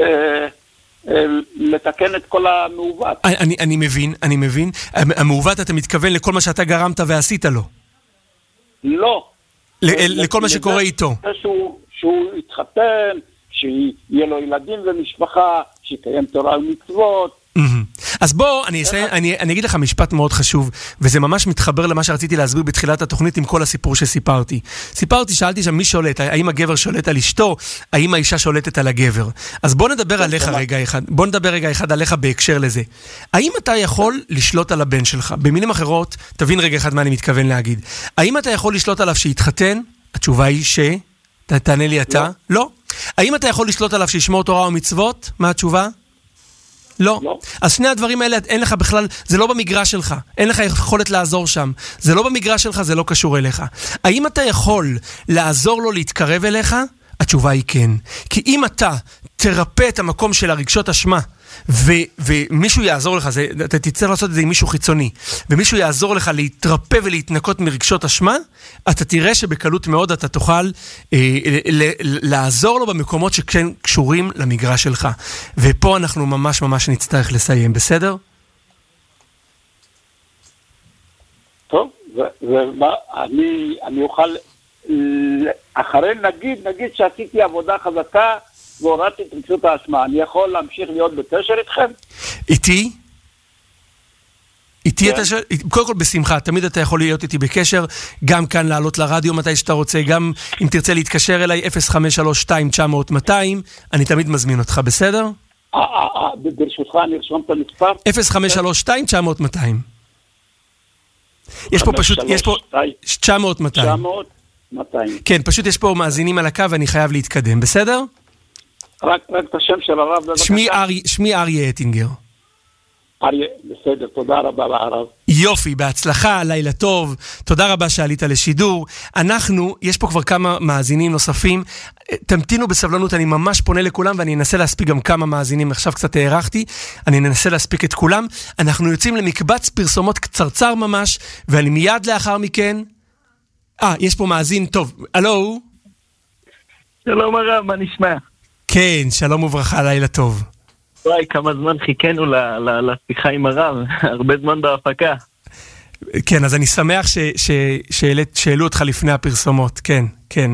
לתקן את כל המעוות?
אני מבין. המעוות אתה מתכוון לכל מה שאתה גרמת ועשית לו?
לא.
לכל מה שקורה איתו?
שהוא יתחתן, שיהיה לו ילדים ומשפחה, שיקיים תורה ומצוות.
אז בוא, אני אגיד לך משפט מאוד חשוב, וזה ממש מתחבר למה שרציתי להסביר בתחילת התוכנית עם כל הסיפור שסיפרתי. שאלתי שם מי שולט, האם הגבר שולט על אשתו, האם האישה שולטת על הגבר. אז בוא נדבר עליך רגע אחד, עליך בהקשר לזה. האם אתה יכול לשלוט על הבן שלך? במילים אחרות, תבין רגע אחד מה אני מתכוון להגיד. האם אתה יכול לשלוט עליו שיתחתן? התשובה היא תענה לי אתה? לא. האם אתה יכול לשלוט עליו שישמור תורה או מצוות? מה התשובה? לא. אז שני הדברים האלה, אין לך בכלל, זה לא במגרש שלך. אין לך יכולת לעזור שם. זה לא במגרש שלך, זה לא קשור אליך. האם אתה יכול לעזור לו להתקרב אליך? התשובה היא כן. כי אם אתה תרפא את המקום של הרגשות אשמה, ומישהו יעזור לך, אתה תצטרך לעשות את זה עם מישהו חיצוני, ומישהו יעזור לך להתרפא ולהתנקות מרגשות אשמה, אתה תראה שבקלות מאוד אתה תוכל לעזור לו במקומות שכן קשורים למגרש שלך. ופה אנחנו ממש ממש נצטרך לסיים, בסדר?
טוב, אני אוכל, אחרי נגיד שעשיתי עבודה חזקה, והורדתי את רגשות האשמה, אני יכול להמשיך להיות בקשר איתכם?
איתי? אתה שואל, קודם כל בשמחה, תמיד אתה יכול להיות איתי בקשר, גם כאן לעלות לרדיו מתי שאתה רוצה, גם אם תרצה להתקשר אליי, 0532-900-200, אני תמיד מזמין אותך, בסדר?
ברשותך אני ארשום את המספר?
0532-900-200. יש פה פשוט, 900-200. כן, פשוט יש פה מאזינים על הקו ואני חייב להתקדם, בסדר?
רק את השם של הרב.
שמי אריה אטינגר.
בסדר, תודה רבה הרב.
יופי, בהצלחה, לילה טוב, תודה רבה שעלית לשידור. יש פה כבר כמה מאזינים נוספים, תמתינו בסבלנות, אני ממש פונה לכולם ואני אנסה להספיק גם כמה מאזינים, עכשיו קצת הערכתי, אני אנסה להספיק את כולם. אנחנו יוצאים למקבץ פרסומות קצרצר ממש, ואני מיד לאחר מכן, יש פה מאזין, טוב, אלו?
שלום הרב, מה נשמע?
כן, שלום וברכה, לילה טוב.
וואי, כמה זמן חיכינו לשיחה עם הרב, הרבה זמן בהפקה.
כן, אז אני שמח שהעלו אותך לפני הפרסומות, כן, כן.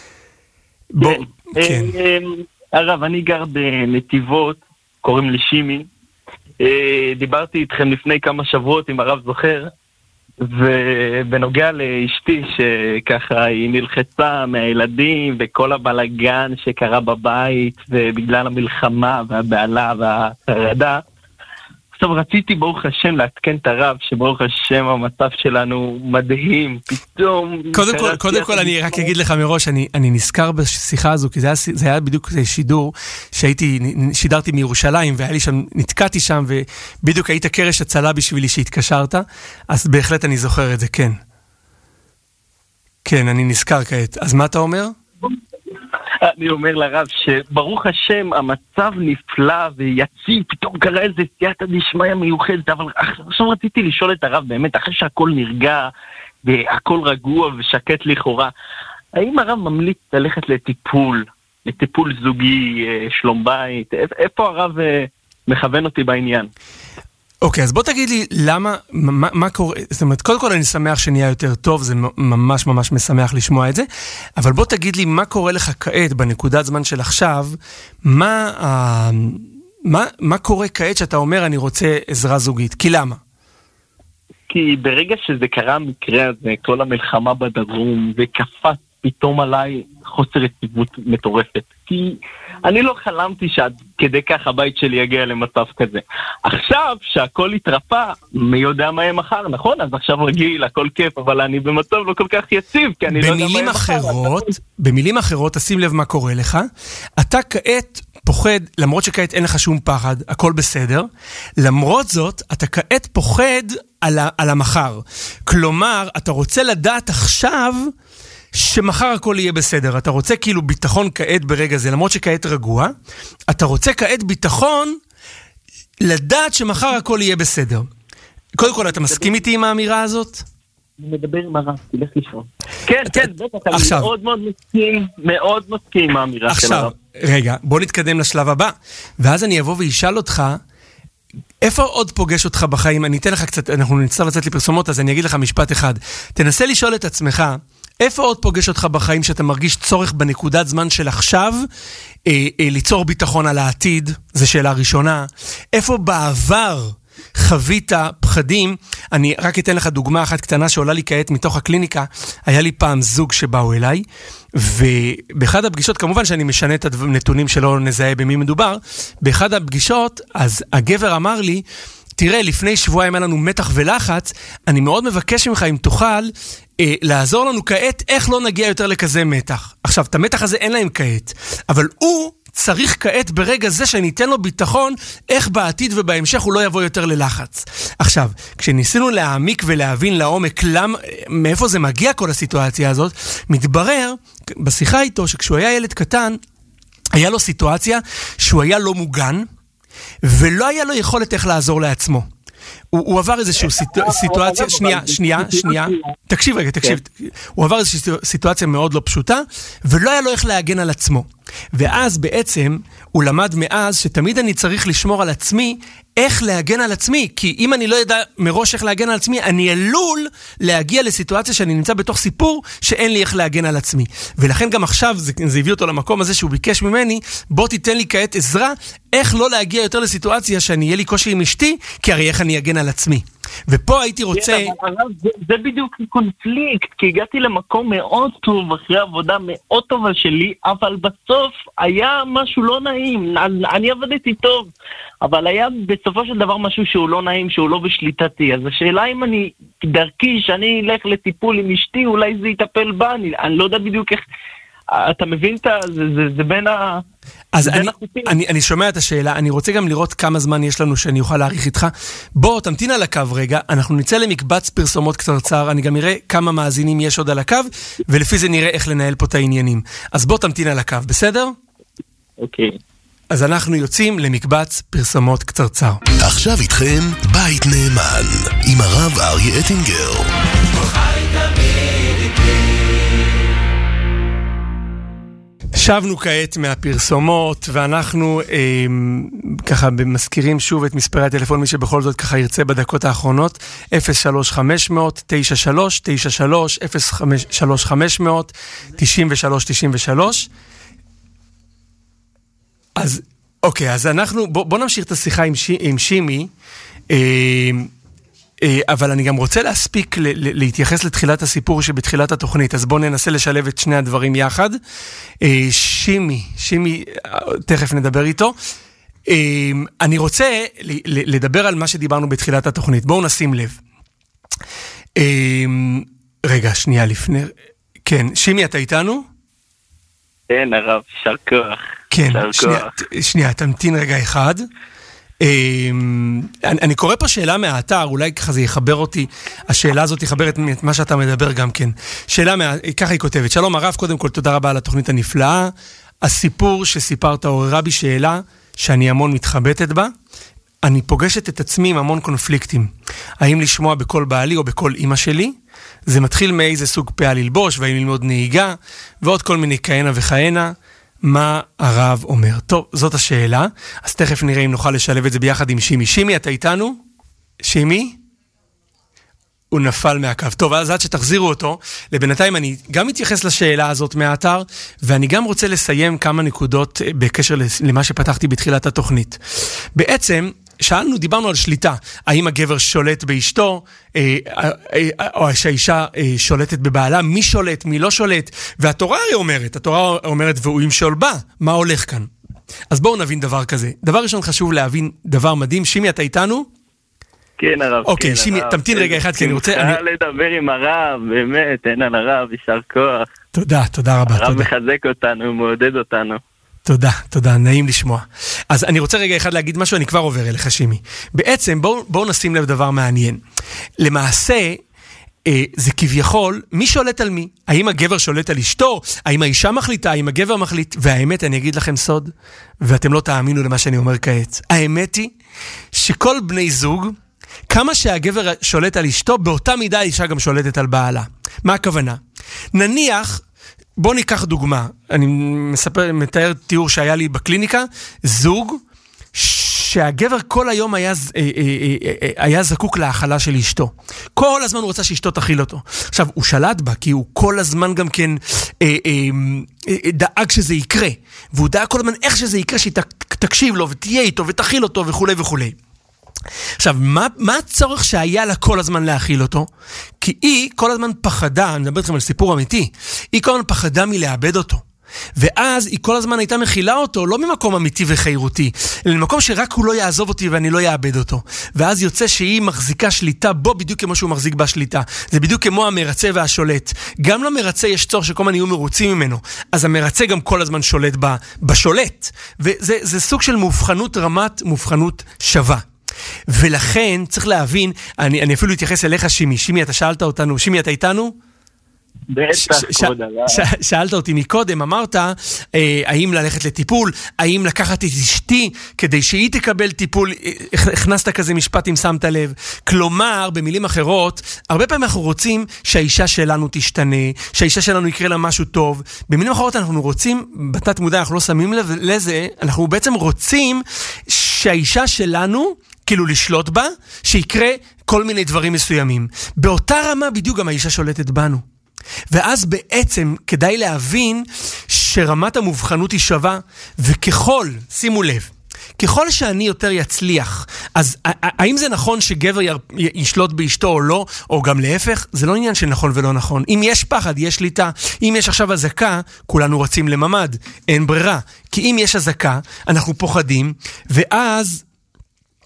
כן. הרב, אני גר בנתיבות, קוראים לי שימי, דיברתי איתכם לפני כמה שבועות, אם הרב זוכר, ובנוגע לאשתי שככה היא נלחצה מהילדים וכל הבלגן שקרה בבית ובגלל המלחמה והבעלה והחרדה. עכשיו רציתי ברוך השם להתקן את הרב שברוך השם המצב שלנו מדהים פתאום.
קודם כל אני רק אגיד לך מראש, אני נזכר בשיחה הזו כי זה היה בדיוק שידור שידרתי מירושלים נתקעתי שם ובדיוק היית קרש הצלה בשבילי שהתקשרת, אז בהחלט אני זוכר את זה, כן. כן, אני נזכר כעת. אז מה אתה אומר?
אני אומר לרב שברוך השם המצב נפלא ויציב, פתאום קרה איזה סייעתא דשמיא מיוחדת, אבל עכשיו רציתי לשאול את הרב באמת, אחרי שהכל נרגע והכל רגוע ושקט לכאורה, האם הרב ממליץ ללכת לטיפול זוגי, שלום בית? איפה הרב מכוון אותי בעניין?
אוקיי, אז בוא תגיד לי מה קורה, זאת אומרת, קודם כל אני שמח שנהיה יותר טוב, זה ממש ממש משמח לשמוע את זה, אבל בוא תגיד לי מה קורה לך כעת, בנקודת זמן של עכשיו, מה קורה כעת שאתה אומר אני רוצה עזרה זוגית, כי למה?
כי ברגע שזה קרה המקרה הזה, כל המלחמה בדרום, וקפץ פתאום עליי חוסר יציבות מטורפת, כי אני לא חלמתי שעד כדי כך הבית שלי יגיע למצב כזה. עכשיו שהכל התרפא, מי יודע מה יהיה מחר, נכון? אז עכשיו רגיל, הכל כיף, אבל אני במצב לא כל כך יציב, כי אני לא יודע מה יהיה מחר.
במילים אחרות, תשים לב מה קורה לך, אתה כעת פוחד, למרות שכעת אין לך שום פחד, הכל בסדר, למרות זאת, אתה כעת פוחד על המחר. כלומר, אתה רוצה לדעת עכשיו שמחר הכל יהיה בסדר. אתה רוצה כאילו ביטחון כעת ברגע זה, למרות שכעת רגוע, אתה רוצה כעת ביטחון לדעת שמחר הכל יהיה בסדר. קודם כל, אתה מסכים איתי עם האמירה הזאת?
אני מדבר עם הרב, תלך לשאול. כן, כן, אתה מאוד מאוד מסכים עם האמירה של הרב.
עכשיו, רגע, בוא נתקדם לשלב הבא, ואז אני אבוא וישאל אותך, איפה עוד פוגש אותך בחיים? אני אתן לך קצת, אנחנו נצטרך לצאת לפרסומות, אז אני אגיד לך משפט אחד. תנסה לשאול את עצמך, איפה עוד פוגש אותך בחיים שאתה מרגיש צורך בנקודת זמן של עכשיו ליצור ביטחון על העתיד? זו שאלה ראשונה. איפה בעבר חווית פחדים? אני רק אתן לך דוגמה אחת קטנה שעולה לי כעת מתוך הקליניקה. היה לי פעם זוג שבאו אליי, ובאחד הפגישות, כמובן שאני משנה את הנתונים שלא נזהה במי מדובר, באחד הפגישות, אז הגבר אמר לי, תראה, לפני שבועיים היה לנו מתח ולחץ, אני מאוד מבקש ממך אם תוכל לעזור לנו כעת איך לא נגיע יותר לכזה מתח. עכשיו, את המתח הזה אין להם כעת, אבל הוא צריך כעת ברגע זה שאני אתן לו ביטחון איך בעתיד ובהמשך הוא לא יבוא יותר ללחץ. עכשיו, כשניסינו להעמיק ולהבין לעומק מאיפה זה מגיע כל הסיטואציה הזאת, מתברר בשיחה איתו שכשהוא היה ילד קטן, היה לו סיטואציה שהוא היה לא מוגן, ולא היה לו יכולת איך לעזור לעצמו. הוא עבר איזושהי סיטואציה, שנייה, תקשיב רגע, הוא עבר איזושהי סיטואציה מאוד לא פשוטה, ולא היה לו איך להגן על עצמו. ואז בעצם הוא למד מאז שתמיד אני צריך לשמור על עצמי, איך להגן על עצמי, כי אם אני לא יודע מראש איך להגן על עצמי, אני עלול להגיע לסיטואציה שאני נמצא בתוך סיפור שאין לי איך להגן על עצמי. ולכן גם עכשיו זה הביא אותו למקום הזה שהוא ביקש ממני, בוא תיתן לי כעת עזרה, איך לא להגיע יותר לסיטואציה שאני יהיה לי קושי עם אשתי, כי הרי איך אני אגן על עצמי. ופה הייתי רוצה...
זה בדיוק קונפליקט, כי הגעתי למקום מאוד טוב, אחרי עבודה מאוד טובה שלי, אבל בסוף היה משהו לא נעים. אני עבדתי טוב, אבל היה בסופו של דבר משהו שהוא לא נעים, שהוא לא בשליטתי. אז השאלה אם אני דרכי, שאני אלך לטיפול עם אשתי, אולי זה יטפל בה, אני לא יודע בדיוק איך... אתה מבין זה בין ה...
אז אני שומע את השאלה, אני רוצה גם לראות כמה זמן יש לנו שאני אוכל להאריך איתך. בוא, תמתין על הקו רגע, אנחנו נצא למקבץ פרסומות קצרצר, אני גם אראה כמה מאזינים יש עוד על הקו, ולפי זה נראה איך לנהל פה את העניינים. אז בוא תמתין על הקו, בסדר?
אוקיי.
אז אנחנו יוצאים למקבץ פרסומות קצרצר.
עכשיו איתכם בית נאמן, עם הרב אריה אטינגר.
שבנו כעת מהפרסומות, ואנחנו ככה מזכירים שוב את מספרי הטלפון, מי שבכל זאת ככה ירצה בדקות האחרונות, 03-500-93-500, אז אוקיי, אז אנחנו, בוא נמשיך את השיחה עם שימי, אבל אני גם רוצה להספיק להתייחס לתחילת הסיפור שבתחילת התוכנית, אז בואו ננסה לשלב את שני הדברים יחד. שימי, תכף נדבר איתו. אני רוצה לדבר על מה שדיברנו בתחילת התוכנית, בואו נשים לב. רגע, שנייה לפני, כן, שימי אתה איתנו?
כן, הרב, שר כוח.
כן, שנייה, תמתין רגע אחד. אני קורא פה שאלה מהאתר, אולי ככה זה יחבר אותי, השאלה הזאת יחבר את מה שאתה מדבר גם כן. ככה היא כותבת, שלום הרב, קודם כל תודה רבה על התוכנית הנפלאה, הסיפור שסיפרת עוררה בי שאלה שאני המון מתחבטת בה, אני פוגשת את עצמי עם המון קונפליקטים, האם לשמוע בכל בעלי או בכל אמא שלי, זה מתחיל מאיזה סוג פאה ללבוש, והאם ללמוד נהיגה, ועוד כל מיני כהנה וכהנה, מה הרב אומר? טוב, זאת השאלה, אז תכף נראה אם נוכל לשלב את זה ביחד עם שימי. שימי, אתה איתנו? שימי? הוא נפל מהקו. טוב, אז עד שתחזירו אותו, לבינתיים אני גם מתייחס לשאלה הזאת מהאתר, ואני גם רוצה לסיים כמה נקודות בקשר למה שפתחתי בתחילת התוכנית. בעצם, דיברנו על שליטה, האם הגבר שולט באשתו, או שהאישה שולטת בבעלה, מי שולט, מי לא שולט, והתורה אומרת, והוא ימשול בה, מה הולך כאן? אז בואו נבין דבר כזה. דבר ראשון חשוב להבין דבר מדהים, שימי אתה איתנו?
כן הרב,
אוקיי, שימי, תמתין רגע אחד, כי אני רוצה...
לדבר עם הרב, באמת, אין על הרב, יישר כוח.
תודה רבה.
הרב מחזק אותנו, הוא מעודד אותנו.
תודה, נעים לשמוע. אז אני רוצה רגע אחד להגיד משהו, אני כבר עובר אליך שימי. בעצם, בואו נשים לב דבר מעניין. למעשה, זה כביכול, מי שולט על מי? האם הגבר שולט על אשתו? האם האישה מחליטה? האם הגבר מחליט? והאמת, אני אגיד לכם סוד, ואתם לא תאמינו למה שאני אומר כעת. האמת היא, שכל בני זוג, כמה שהגבר שולט על אשתו, באותה מידה האישה גם שולטת על בעלה. מה הכוונה? נניח, בוא ניקח דוגמה, אני מתאר תיאור שהיה לי בקליניקה, זוג שהגבר כל היום היה זקוק להאכלה של אשתו. כל הזמן הוא רוצה שאשתו תאכיל אותו. עכשיו, הוא שלט בה, כי הוא כל הזמן גם כן דאג שזה יקרה. והוא דאג כל הזמן איך שזה יקרה, שהיא תקשיב לו ותהיה איתו ותאכיל אותו וכו' וכו'. עכשיו, מה הצורך שהיה לה כל הזמן להאכיל אותו? כי היא כל הזמן פחדה, אני מדבר אתכם על סיפור אמיתי, היא כל הזמן פחדה מלאבד אותו. ואז היא כל הזמן הייתה מכילה אותו, לא ממקום אמיתי וחיירותי, אלא ממקום שרק הוא לא יעזוב אותי ואני לא יאבד אותו. ואז יוצא שהיא מחזיקה שליטה בו בדיוק כמו שהוא מחזיק בשליטה. זה בדיוק כמו המרצה והשולט. גם למרצה יש צורך שכל הזמן יהיו מרוצים ממנו. אז המרצה גם כל הזמן שולט בשולט. וזה סוג של רמת מובחנות שווה. ולכן צריך להבין, אני אפילו אתייחס אליך שימי. שימי, אתה שאלת אותנו, שימי, אתה איתנו? שאלת אותי מקודם, אמרת האם ללכת לטיפול, האם לקחת את אשתי כדי שהיא תקבל טיפול, הכנסת כזה משפט אם שמת לב. כלומר, במילים אחרות, הרבה פעמים אנחנו רוצים שהאישה שלנו תשתנה, שהאישה שלנו יקרה לה משהו טוב. במילים אחרות אנחנו רוצים, בתת מודע אנחנו לא שמים לב לזה, אנחנו בעצם רוצים שהאישה שלנו כאילו לשלוט בה, שיקרה כל מיני דברים מסוימים. באותה רמה בדיוק גם האישה שולטת בנו. ואז בעצם כדאי להבין שרמת המובחנות היא שווה, וככל, שימו לב, ככל שאני יותר יצליח, אז האם זה נכון שגבר ישלוט באשתו או לא, או גם להפך? זה לא עניין של נכון ולא נכון. אם יש פחד, יש שליטה. אם יש עכשיו הזקה, כולנו רוצים לממד. אין ברירה. כי אם יש הזקה, אנחנו פוחדים, ואז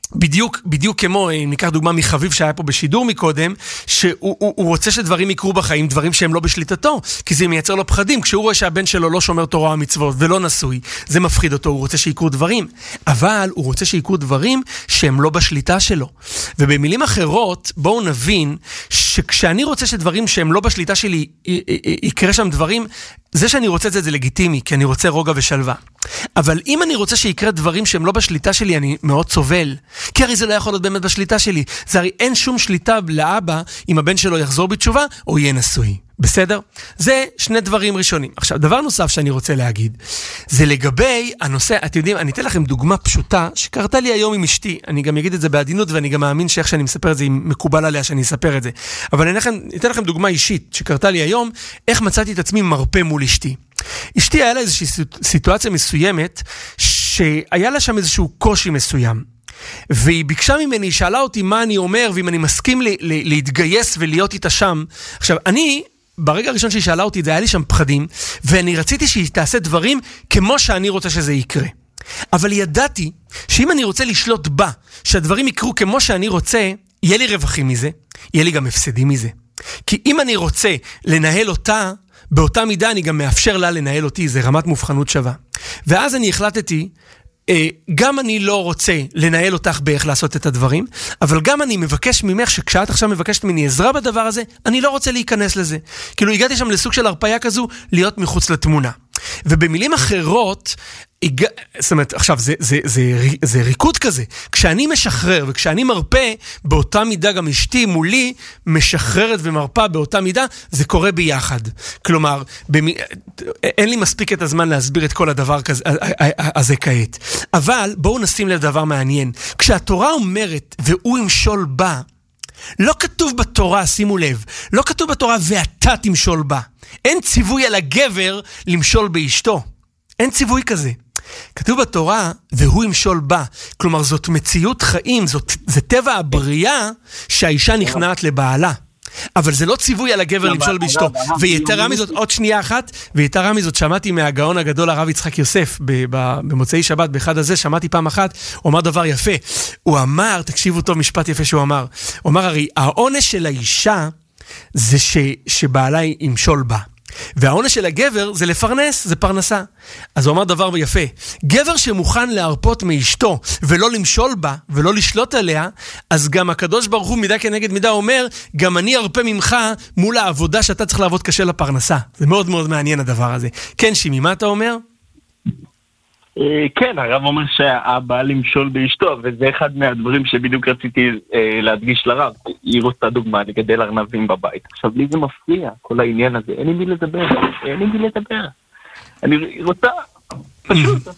בדיוק כמו, אם ניקח דוגמה מחביב שהיה פה בשידור מקודם, שהוא רוצה שדברים יקרו בחיים, דברים שהם לא בשליטתו, כי זה מייצר לו פחדים. כשהוא רואה שהבן שלו לא שומר תורה ומצוות ולא נשוי, זה מפחיד אותו, הוא רוצה שיקרו דברים. אבל הוא רוצה שיקרו דברים שהם לא בשליטה שלו. ובמילים אחרות, בואו נבין שכשאני רוצה שדברים שהם לא בשליטה שלי, יקרה שם דברים, זה שאני רוצה את זה לגיטימי, כי אני רוצה רוגע ושלווה. אבל אם אני רוצה שיקרה דברים שהם לא בשליטה שלי, אני מאוד סובל. כי הרי זה לא יכול להיות באמת בשליטה שלי. זה הרי אין שום שליטה לאבא אם הבן שלו יחזור בתשובה או יהיה נשוי. בסדר? זה שני דברים ראשונים. עכשיו, דבר נוסף שאני רוצה להגיד, זה לגבי הנושא, אתם יודעים, אני אתן לכם דוגמה פשוטה שקרתה לי היום עם אשתי. אני גם אגיד את זה בעדינות, ואני גם מאמין שאיך שאני מספר את זה, מקובל עליה שאני אספר את זה. אבל אני אתן לכם דוגמה אישית שקרתה לי היום, איך מצאתי את עצמי מרפא מול אשתי. אשתי היה לה איזושהי סיטואציה מסוימת, שהיה לה שם איזשהו קושי מסוים. והיא ביקשה ממני, היא שאלה אותי מה אני אומר, ואם אני מסכים להתגייס ולהיות איתה שם. עכשיו, ברגע הראשון שהיא שאלה אותי, זה היה לי שם פחדים, ואני רציתי שהיא תעשה דברים כמו שאני רוצה שזה יקרה. אבל ידעתי שאם אני רוצה לשלוט בה, שהדברים יקרו כמו שאני רוצה, יהיה לי רווחים מזה, יהיה לי גם הפסדים מזה. כי אם אני רוצה לנהל אותה, באותה מידה אני גם מאפשר לה לנהל אותי, זה רמת מובחנות שווה. ואז אני החלטתי, גם אני לא רוצה לנהל אותך באיך לעשות את הדברים, אבל גם אני מבקש ממך שכשאת עכשיו מבקשת ממני עזרה בדבר הזה, אני לא רוצה להיכנס לזה. כאילו הגעתי שם לסוג של הרפאיה כזו, להיות מחוץ לתמונה. ובמילים אחרות, זאת אומרת, עכשיו, זה ריקוד כזה. כשאני משחרר וכשאני מרפא, באותה מידה גם אשתי מולי משחררת ומרפא באותה מידה, זה קורה ביחד. כלומר, אין לי מספיק את הזמן להסביר את כל הדבר הזה כעת. אבל בואו נשים לב דבר מעניין. כשהתורה אומרת, והוא ימשול בה, לא כתוב בתורה, שימו לב, לא כתוב בתורה ואתה תמשול בה. אין ציווי על הגבר למשול באשתו. אין ציווי כזה. כתוב בתורה, והוא ימשול בה. כלומר, זאת מציאות חיים, זה טבע הבריאה שהאישה נכנעת לבעלה. אבל זה לא ציווי על הגבר למשול באשתו. ויתרה מזאת, עוד שנייה אחת, ויתרה מזאת, שמעתי מהגאון הגדול הרב יצחק יוסף, במוצאי שבת, באחד הזה, שמעתי פעם אחת, הוא אמר דבר יפה. הוא אמר, תקשיבו טוב, משפט יפה שהוא אמר. הוא אמר, הרי העונש של האישה, זה שבעלה ימשול בה. והעונש של הגבר זה לפרנס, זה פרנסה. אז הוא אמר דבר יפה, גבר שמוכן להרפות מאשתו ולא למשול בה ולא לשלוט עליה, אז גם הקדוש ברוך הוא מידה כנגד מידה אומר, גם אני ארפה ממך מול העבודה שאתה צריך לעבוד קשה לפרנסה. זה מאוד מאוד מעניין הדבר הזה. כן, שימי, מה אתה אומר?
כן, הרב אומר שהבא למשול באשתו, וזה אחד מהדברים שבדיוק רציתי להדגיש לרב. היא רוצה דוגמה לגדל ארנבים בבית. עכשיו, לי זה מפריע, כל העניין הזה. אין לי מי לדבר. אני רוצה פשוט,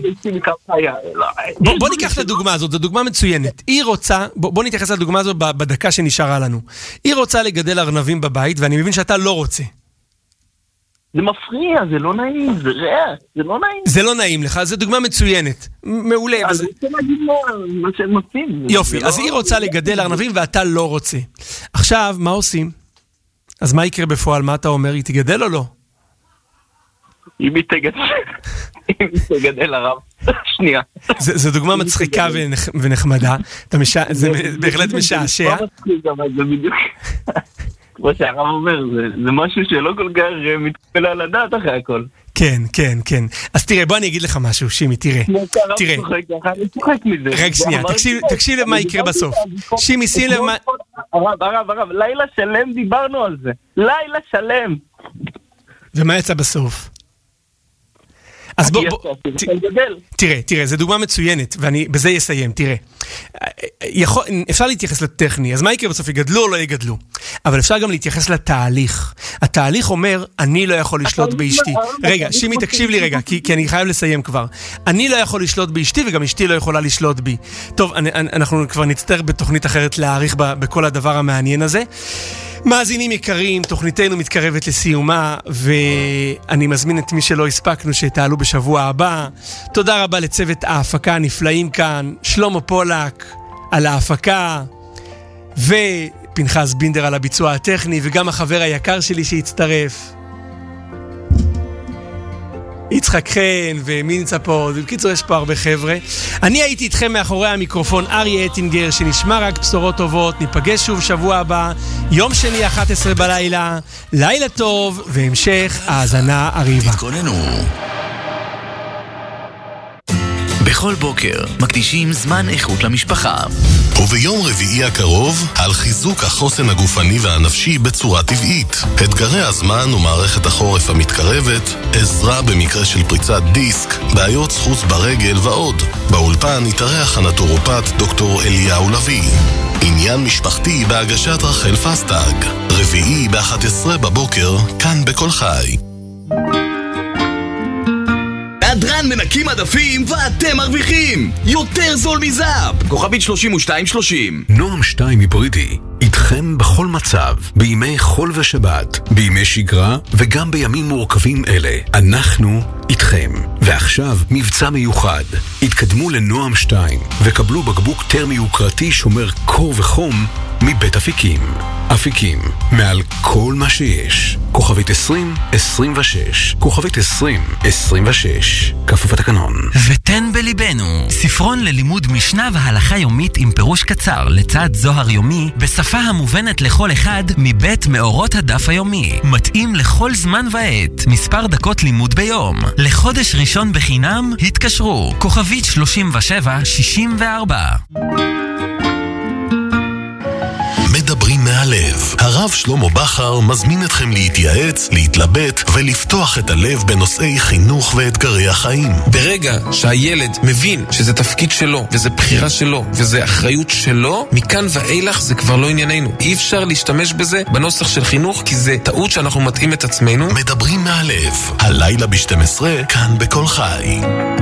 בוא ניקח את הדוגמה הזאת, זו דוגמה מצוינת. היא רוצה, בוא נתייחס לדוגמה הזאת בדקה שנשארה לנו. היא רוצה לגדל ארנבים בבית, ואני מבין שאתה לא רוצה.
זה מפריע, זה לא נעים, זה רע, זה לא נעים.
זה לא נעים לך, זו דוגמה מצוינת. מעולה.
אז אני רוצה להגיד מה שהם עושים.
יופי, אז היא רוצה לגדל ארנבים ואתה לא רוצה. עכשיו, מה עושים? אז מה יקרה בפועל? מה אתה אומר? היא תגדל או לא?
אם היא תגדל הרב. שנייה.
זו דוגמה מצחיקה ונחמדה. זה בהחלט משעשע.
זה בדיוק... כמו שהרב אומר, זה משהו שלא כל כך מתקבל על הדעת אחרי הכל.
כן, כן, כן. אז תראה, בוא אני אגיד לך משהו, שימי, תראה.
תראה. אני צוחק מזה.
רגע, שנייה, תקשיב למה יקרה בסוף. שימי, שים לב מה...
הרב, לילה שלם דיברנו על זה. לילה שלם.
ומה יצא בסוף? אז בוא, תראה, זו דוגמה מצוינת, ואני בזה יסיים, תראה. אפשר להתייחס לטכני, אז מה יקרה בסוף, יגדלו או לא יגדלו? אבל אפשר גם להתייחס לתהליך. התהליך אומר, אני לא יכול לשלוט באשתי. רגע, שימי, תקשיב לי רגע, כי אני חייב לסיים כבר. אני לא יכול לשלוט באשתי, וגם אשתי לא יכולה לשלוט בי. טוב, אנחנו כבר נצטרך בתוכנית אחרת להעריך בכל הדבר המעניין הזה. מאזינים יקרים, תוכניתנו מתקרבת לסיומה, ואני מזמין את מי שלא הספקנו שתעלו בשבוע הבא. תודה רבה לצוות ההפקה הנפלאים כאן, שלמה פולק על ההפקה, ופנחס בינדר על הביצוע הטכני, וגם החבר היקר שלי שהצטרף. יצחק חן, ומי נמצא פה? בקיצור, יש פה הרבה חבר'ה. אני הייתי איתכם מאחורי המיקרופון, אריה אטינגר, שנשמע רק בשורות טובות. ניפגש שוב שבוע הבא, יום שני 11 בלילה. לילה טוב, והמשך האזנה עריבה.
תתכוננו. בכל בוקר מקדישים זמן איכות למשפחה.
וביום רביעי הקרוב, על חיזוק החוסן הגופני והנפשי בצורה טבעית. אתגרי הזמן ומערכת החורף המתקרבת, עזרה במקרה של פריצת דיסק, בעיות סחוס ברגל ועוד. באולפן יתארח הנטורופט דוקטור אליהו לוי. עניין משפחתי בהגשת רחל פסטג. רביעי ב-11 בבוקר, כאן בכל חי.
אדרן מנקים עדפים ואתם מרוויחים יותר זול מזאפ. כוכבית 3230.
נועם 2 היברידי איתכם בכל מצב, בימי חול ושבת, בימי שגרה וגם בימים מורכבים אלה. אנחנו איתכם. ועכשיו מבצע מיוחד. התקדמו לנועם 2 וקבלו בקבוק טרמי יוקרתי שומר קור וחום מבית אפיקים. אפיקים, מעל כל מה שיש. כוכבית 2026. כוכבית 2026. כפוף התקנון.
ותן בליבנו, ספרון ללימוד משנה והלכה יומית עם פירוש קצר לצד זוהר יומי, בשפה המובנת לכל אחד מבית מאורות הדף היומי. מתאים לכל זמן ועת, מספר דקות לימוד ביום. לחודש ראשון בחינם, התקשרו. כוכבית 3764.
מדברים מהלב. הרב שלמה בכר מזמין אתכם להתייעץ, להתלבט ולפתוח את הלב בנושאי חינוך ואתגרי החיים.
ברגע שהילד מבין שזה תפקיד שלו, וזה בחירה שלו, וזה אחריות שלו, מכאן ואילך זה כבר לא ענייננו. אי אפשר להשתמש בזה בנוסח של חינוך, כי זה טעות שאנחנו מתאים את עצמנו.
מדברים מהלב. הלילה ב-12, כאן בכל חי.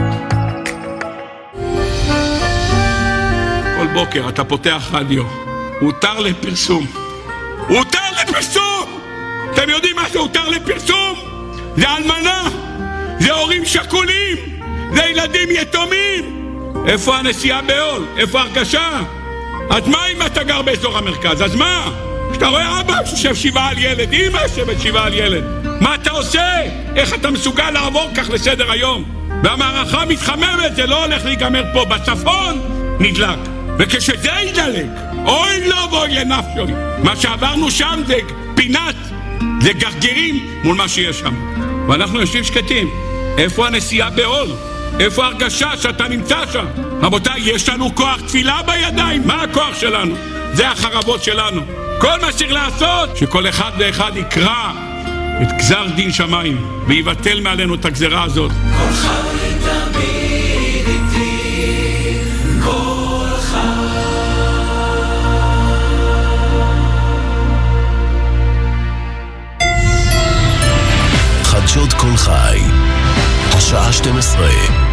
כל בוקר אתה פותח רדיו. הותר לפרסום. הותר לפרסום! אתם יודעים מה זה הותר לפרסום? זה אלמנה, זה הורים שכולים, זה ילדים יתומים. איפה הנסיעה בעול? איפה הרגשה? אז מה אם אתה גר באזור המרכז? אז מה? כשאתה רואה אבא שיושב 7 על ילד, אמא יושבת 7 על ילד, מה אתה עושה? איך אתה מסוגל לעבור כך לסדר היום? והמערכה מתחממת, זה לא הולך להיגמר פה. בצפון נדלק, וכשזה ידלק, אוי לא בואי לנפשי. מה שעברנו שם זה פינת, זה גרגרים מול מה שיש שם. ואנחנו יושבים שקטים. איפה הנסיעה בעול? איפה הרגשה שאתה נמצא שם? רבותיי, יש לנו כוח תפילה בידיים. מה הכוח שלנו? זה החרבות שלנו. כל מה שצריך לעשות, שכל אחד ואחד יקרא את גזר דין שמיים ויבטל מעלינו את הגזרה הזאת. כל חי תמיד איתי, כל חי.
חדשות כל חי, השעה 12.